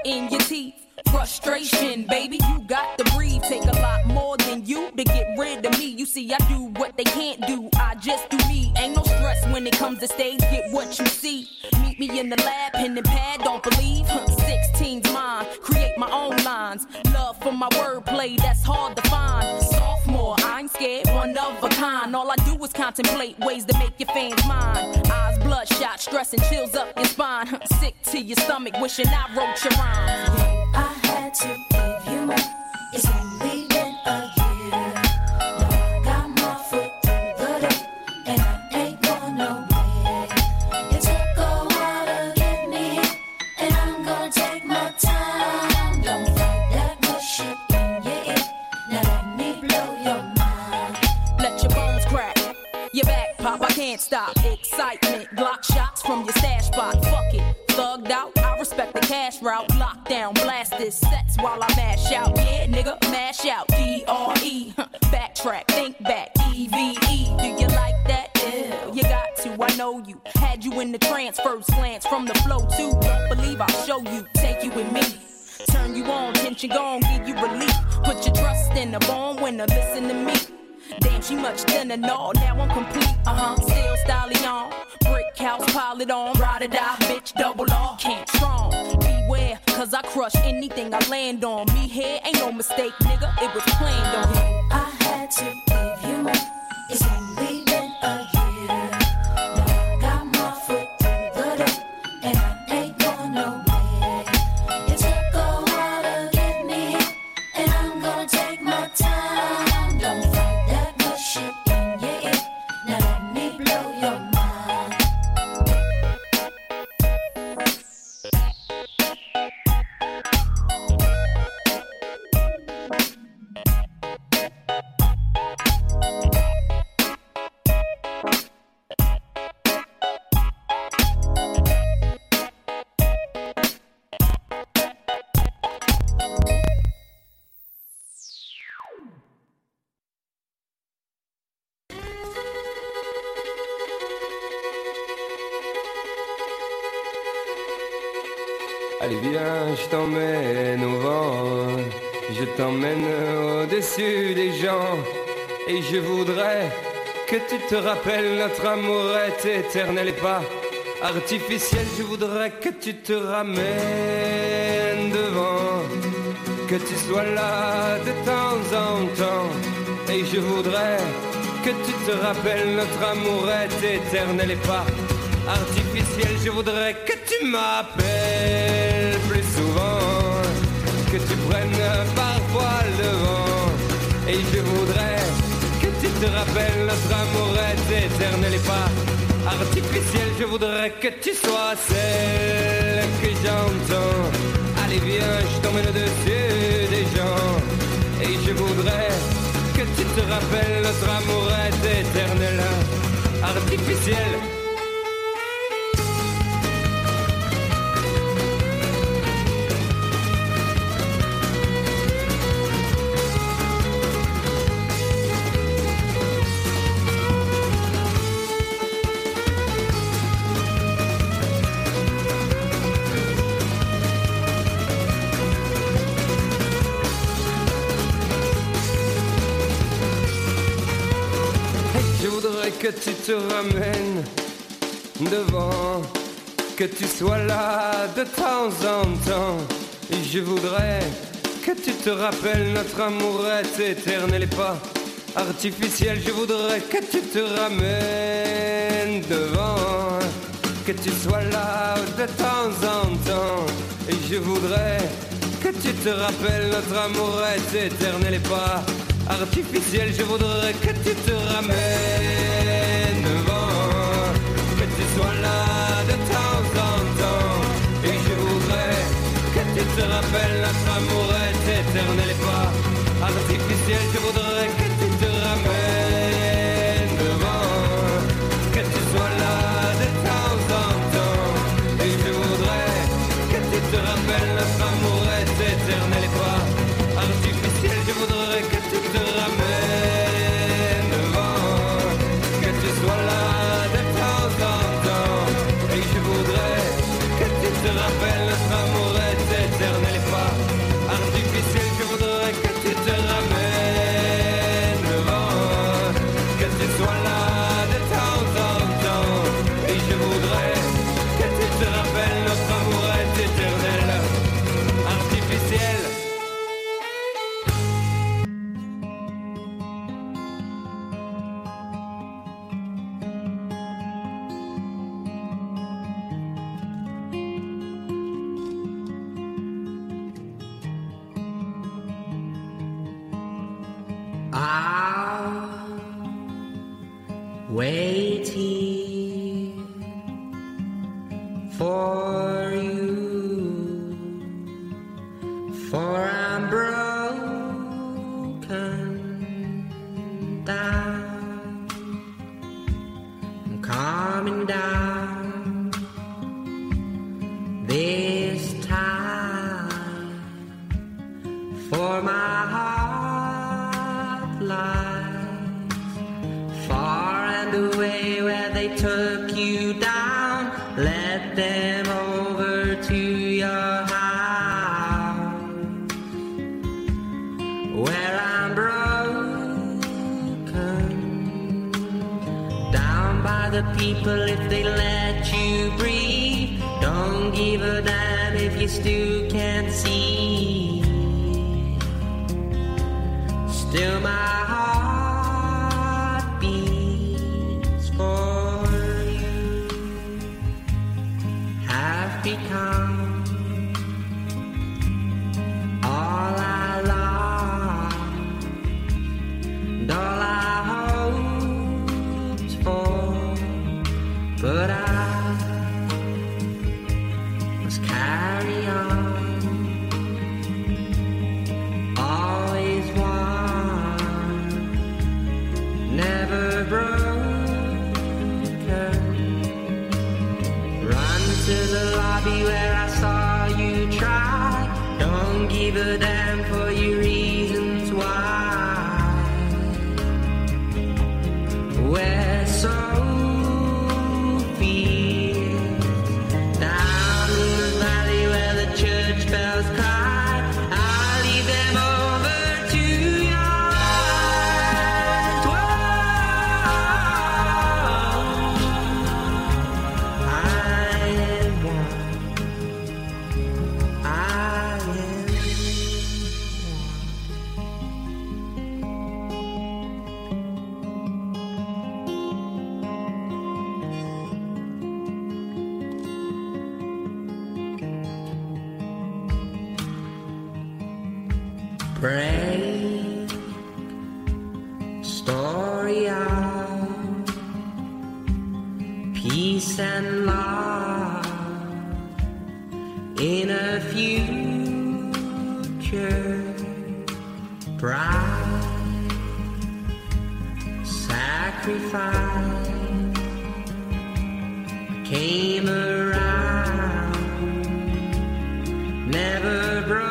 in your teeth. Frustration, baby, you got to breathe. Take a lot more than you to get rid of me. You see, I do what they can't do. I just do me. Ain't no stress when it comes to stage. Get what you see. Meet me in the lab, pen and pad. Don't believe. sixteen's mine. Create my own lines. Love for my wordplay. That's hard to find. Sophomore, I ain't scared. One of a kind. All I do is contemplate ways to make your fans mine. Eyes bloodshot, stress and chills up your spine. Sick to your stomach, wishing I wrote your rhymes. I had to give you more. It's only been a year. Now I got my foot through the door, and I ain't going nowhere. It took a while to get me here, and I'm gonna take my time. Don't fight that bullshit in your ear. Now let me blow your mind. Let your bones crack, your back pop, I can't stop. Excitement, Glock shots from your stash spot. Fuck it, thugged out, I respect the cash route. Lockdown, blast this sets while I mash out. Yeah, nigga, mash out. D R E, backtrack, think back. E V E, do you like that? Yeah, you got to, I know you. Had you in the trance, first glance from the flow too. Don't believe I'll show you, take you with me. Turn you on, tension gone, give you relief. Put your trust in the born winner, listen to me. Damn, she much thinner, no, now I'm complete, uh-huh, still stallion. Brick house, pile it on, ride or die, bitch, double R, can't strong. Beware, cause I crush anything I land on. Me here ain't no mistake, nigga, it was planned on. I had to give you more. It's only been a year. Now I got my foot through the door, and I ain't going nowhere. It took a while to get me here, and I'm gonna take my time. Don't fight that bullshit in your ear. Now let me blow your mind. Allez viens, je t'emmène au vent, je t'emmène au-dessus des gens, et je voudrais que tu te rappelles notre amour est éternel et pas artificiel. Je voudrais que tu te ramènes devant, que tu sois là de temps en temps, et je voudrais que tu te rappelles notre amour est éternel et pas artificiel. Je voudrais que tu m'appelles plus souvent, que tu prennes parfois le vent, et je voudrais que tu te rappelles notre amour est éternel et pas artificiel. Je voudrais que tu sois celle que j'entends. Allez viens, je t'emmène au-dessus des gens, et je voudrais que tu te rappelles notre amour est éternel, artificiel. Que tu te ramènes devant, que tu sois là de temps en temps, et je voudrais que tu te rappelles notre amour est éternel et pas artificiel. Je voudrais que tu te ramènes devant, que tu sois là de temps en temps, et je voudrais que tu te rappelles notre amour est éternel et pas artificiel. Je voudrais que tu te ramènes devant, que tu sois là de temps en temps, et je voudrais que tu te rappelles notre amour est éternel et pas artificiel. Je voudrais que tu te ramènes devant, que tu sois là de temps en temps, et je voudrais que tu te rappelles notre amour est éternel et pas artificiel. Je voudrais que tu te ramènes devant, que tu sois là de temps en temps, et je waiting for you, for I'm broken down, I'm coming down this time, for my heart lies far and away where they took you down. Let them over to your house, where I'm broken down by the people. If they let you breathe, don't give a damn if you still can't see. Still my heart beats for you. Have become all I lost, and all I hoped for, but I must carry on. Always one, never broken. Run to the lobby where I saw you try. Don't give a damn for your reasons why. Where Sophie, down in the valley where the church bells cry, I'll leave them over to your eyes. Whoa. I am one. I am break story of peace and love in a future bright. Sacrifice came around, never broken.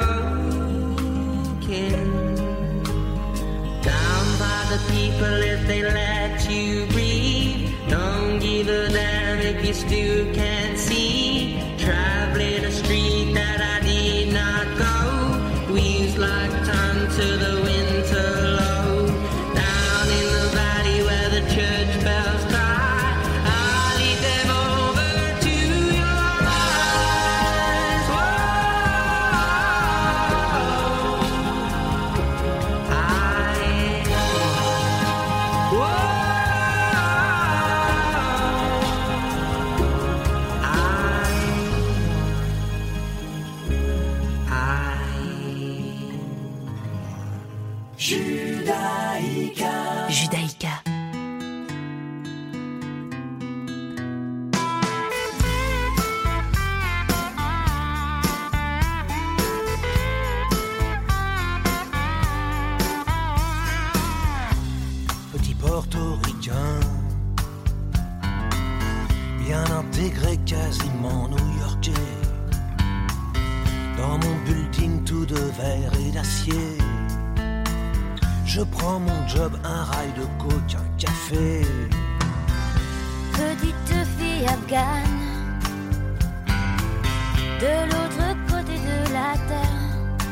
Down by the people if they let you breathe. Don't give a damn if you still can't see. Traveling a street that I did not go. Wheels like tongue to the winter low. Down in the valley where the church bells cry, I'll lead them over to your eyes. Whoa. I Whoa. Judaïka. Judaïka. Petit portoricain, bien intégré, quasiment new-yorkais. Dans mon building tout de verre et d'acier, je prends mon job, un rail de coke, un café. Petite fille afghane, de l'autre côté de la terre.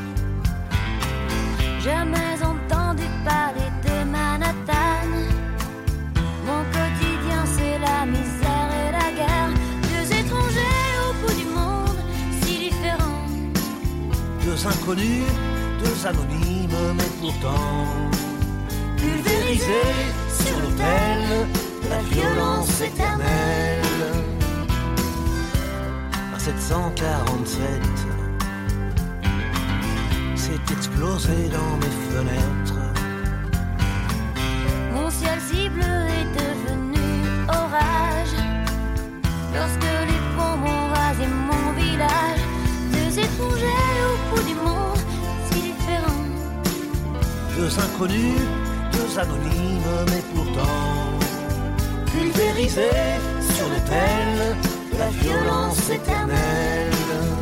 Jamais entendu parler de Manhattan. Mon quotidien c'est la misère et la guerre. Deux étrangers au bout du monde, si différents. Deux inconnus, deux anonymes, mais pourtant pulvérisés sur l'autel de la violence éternelle. À sept cent quarante-sept, c'est explosé dans mes fenêtres. Mon ciel si bleu est devenu Lorsque les bombes ont rasé mon village, deux étrangers au bout du monde, si différents. Deux inconnus, deux anonymes, mais pourtant pulvérisés sur l'autel de la violence éternelle.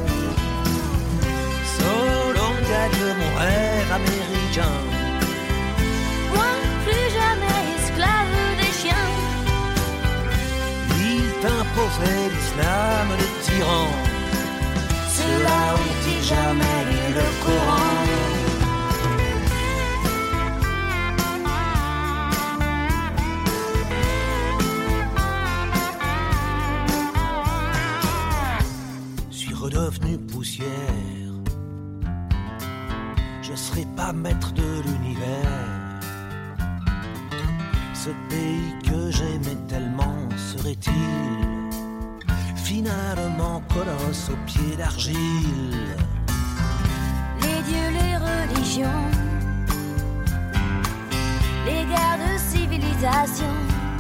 Solon gagne mon rêve américain. Moi, plus jamais esclave des chiens. Il t'imposait l'islam, les tyrans. Ceux-là ont-ils jamais lu le Coran? Redevenu poussière, je serai pas maître de l'univers. Ce pays que j'aimais tellement serait-il finalement colosse aux pieds d'argile? Les dieux, les religions, les guerres de civilisation,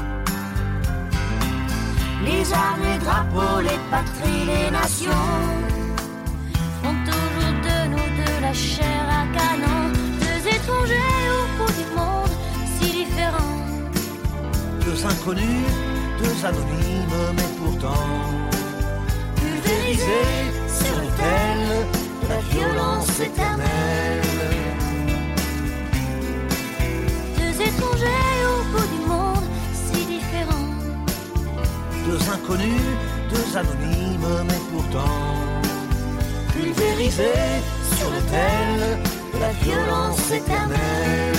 les armes, les drapeaux, les patries, les nations font toujours de nous de la chair à canon. Deux étrangers au bout du monde, si différents. Deux inconnus, deux anonymes, mais pourtant pulvérisés sur l'autel de la violence éternelle. Deux étrangers au bout du monde, si différents. Deux inconnus, deux anonymes, mais pourtant pulvérisés sur l'autel de la violence éternelle.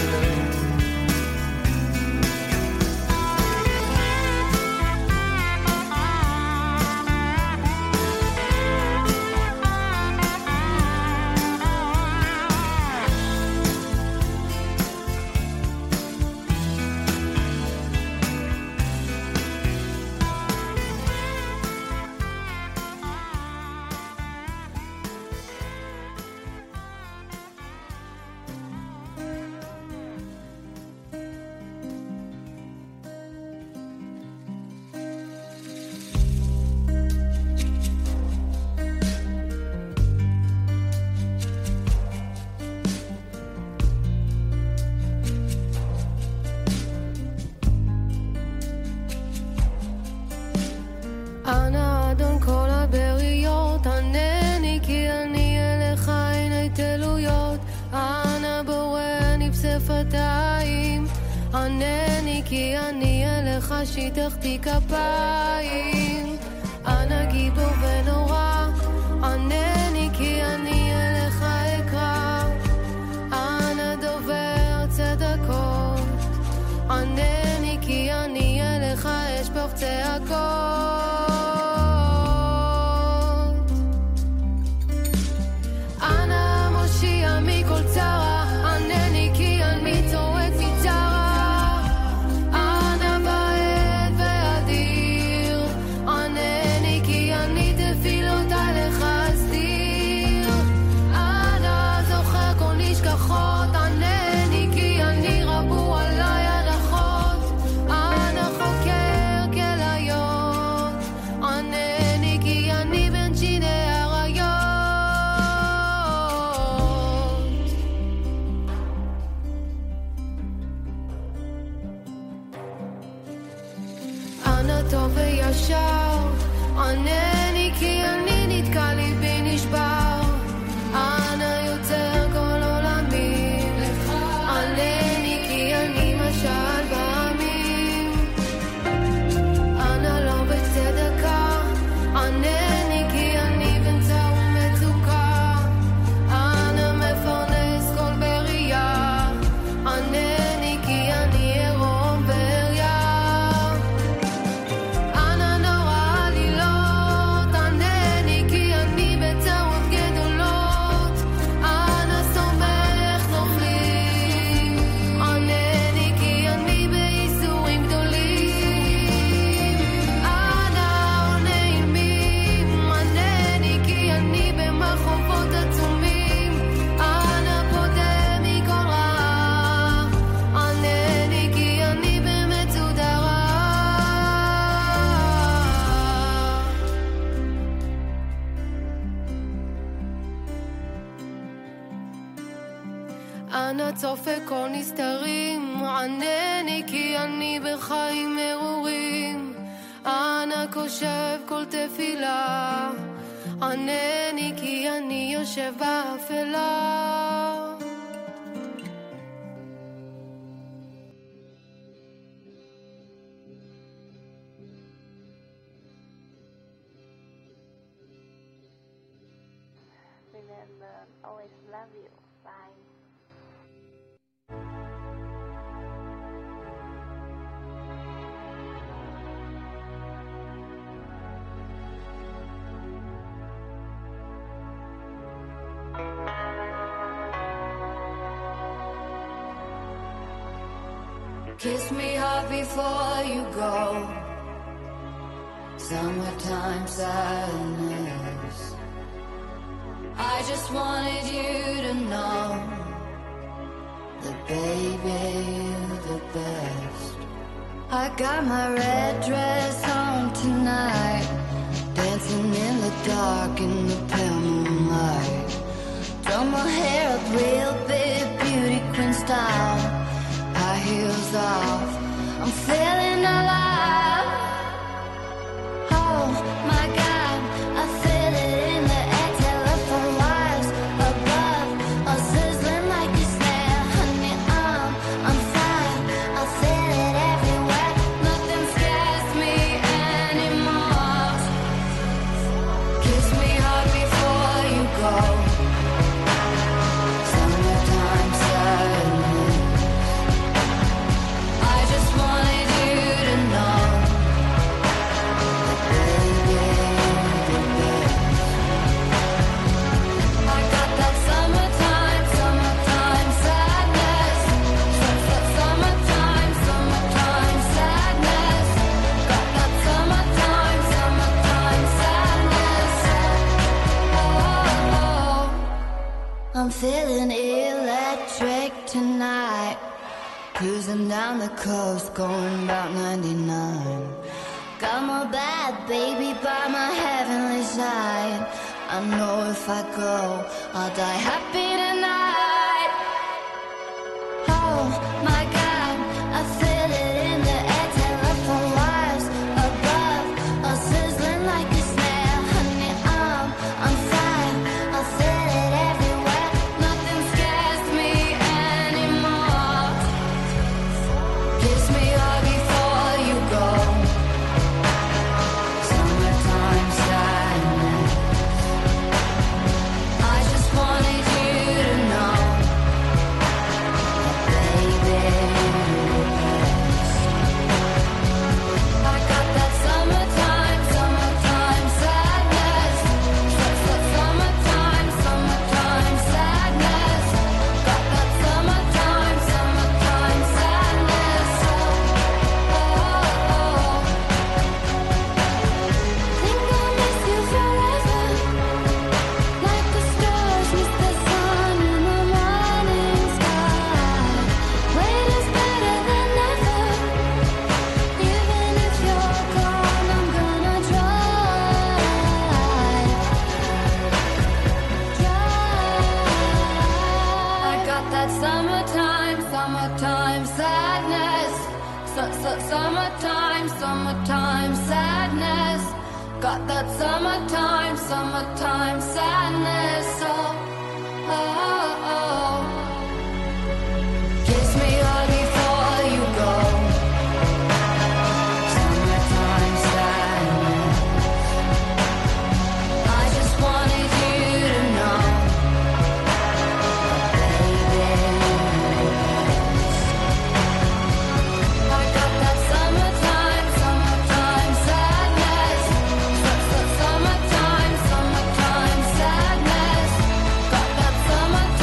אנא אדון כל הבריות, ענני כי אני אליך אין התלויות. אנא בורא ניפסי שפתיים, ענני כי אני אליך שיטחתי כפיים. אנא גיבור ונורא, ענני כי אני אליך אקרא. אנא דובר צדקות, ענני כי אני אליך אשפוך צעקות. מכל צרה, ענני כי אני צורץ מצרה. אנא בעד ואדיר, ענני כי אני תפילות אנא צופה כל נסתרים, ענני כי אני בחיים מרורים. אנא קושב כל תפילה, ענני כי אני יושב באפלה. Remember, always love you. Bye. Kiss me hard before you go. Summertime sadness. I just wanted you to know that baby you're the best. I got my red dress on tonight, dancing in the dark in the pale moonlight. Done my hair up real big, beauty queen style. High heels off, I'm feeling alive. Oh my God, I feel it in the air. Telephone wires above, all sizzling like a snare. Honey, I'm on fire, I feel it everywhere. Nothing scares me anymore. Kiss me hard before you go. Summertime sadness. I just wanted you to know that baby you're the best. I got that summertime, summertime sadness. Su- su- Summertime, summertime sadness. Got that summertime, summertime sadness. Oh, I'm feeling electric tonight. Cruising down the coast, going about ninety-nine. Got my bad baby by my heavenly side. I know if I go, I'll die happy tonight. Oh my God, I feel it in the air. Telephone wires above, all sizzling like a snare. Honey, I'm on fire, I feel it everywhere. Nothing scares me anymore. Kiss me hard before you go. Summertime sadness. I just wanted you to know that baby you're the best. I got that summertime, summertime sadness. Su- su- Summertime, summertime sadness. Got that summertime, summertime sadness. Oh, oh, oh. Think I'll miss you forever, like the stars miss the sun in the morning sky. Wait is better than never. Even if you're gone, I'm gonna try. I got that summertime, summertime sadness. Su- su- Summertime, summertime sadness. Got that summertime, summertime sadness. Oh, oh, oh. Kiss me hard before you go. Summertime sadness. I just wanted you to know that baby you're the best. I got that summertime, summertime sadness. Su- su- Summertime, summertime sadness. Got that summertime.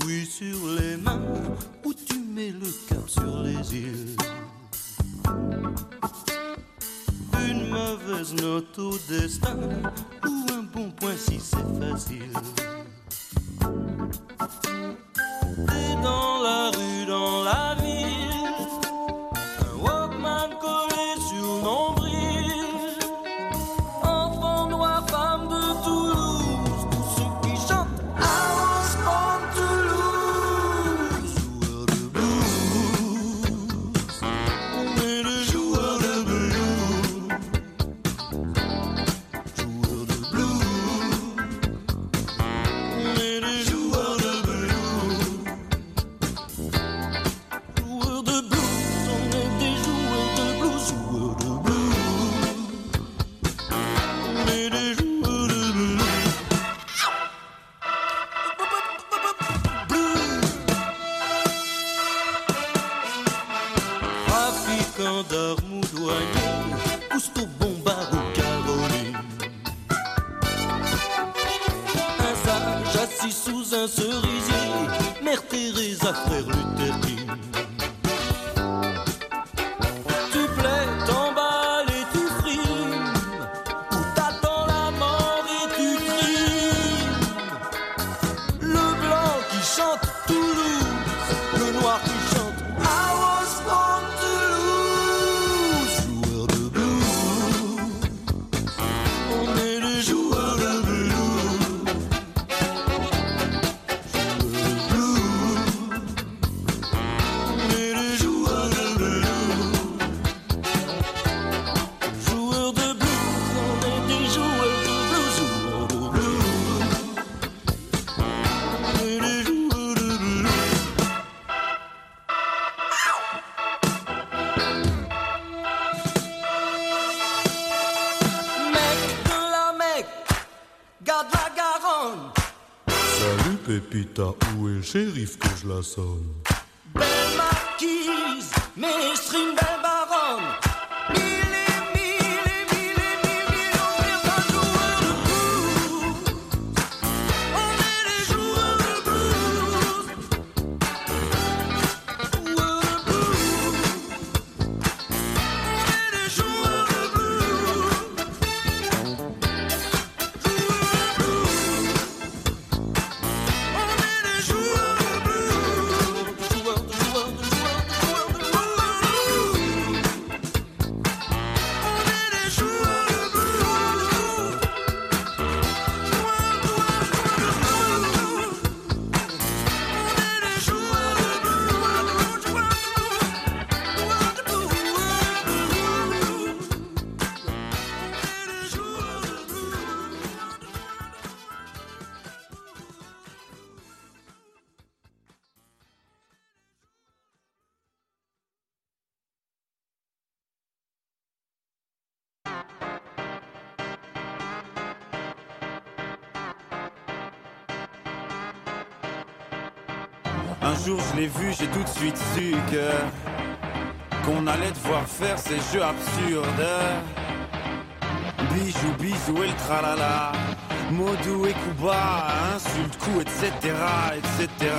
oui sur les mains, ou tu mets le cap sur les îles. Une mauvaise note au destin, ou un bon point si c'est facile. T'es dans la rue, dans la ville, un Walkman collé sur le nombril. Enfant noir, femme de Toulouse, tous ceux qui chantent I was born Toulouse. Joueur de blues, on est des joueurs de blues. Joueurs de blues, on est des joueurs de blues. Joueurs de blues, on est des joueurs de blues. Joueurs de blues, on est des joueurs de blues. Trafiquant d'armes ou douanier, Cousteau, Bombard ou Caroline. Un sage assis sous un cerisier, Mère Teresa, frère Luther King. Tu plais, t'emballes et tu frimes, ou t'attends la mort et tu trimes. Le blanc qui chante Toulouse, le noir qui chante I was born Toulouse. Joueur de blues, on est des joueurs de blues. Joueurs de blues, on est des joueurs de blues. Joueurs de blues, on est des joueurs de blues. Joueurs de blues, on est des joueurs de blues. Mec de la Mecque, garde la Garonne. Salut Pépita, où est le shérif que je la sonne? Belle marquise, mes strings, belle baronne. Mille et mille et mille et mille millions mille fois joueurs de blues. On est des joueurs de blues. Joueurs de blues. On est des joueurs de blues. Joueurs de blues. On est des joueurs de blues. Joueurs de joueurs de joueurs de joueurs de blues. On est des joueurs de blues. Un jour je l'ai vu, j'ai tout de suite su que qu'on allait devoir faire ces jeux absurdes. Bijou, bisou et le tralala, Modou et Kuba, insulte, coup, et cetera, et cetera.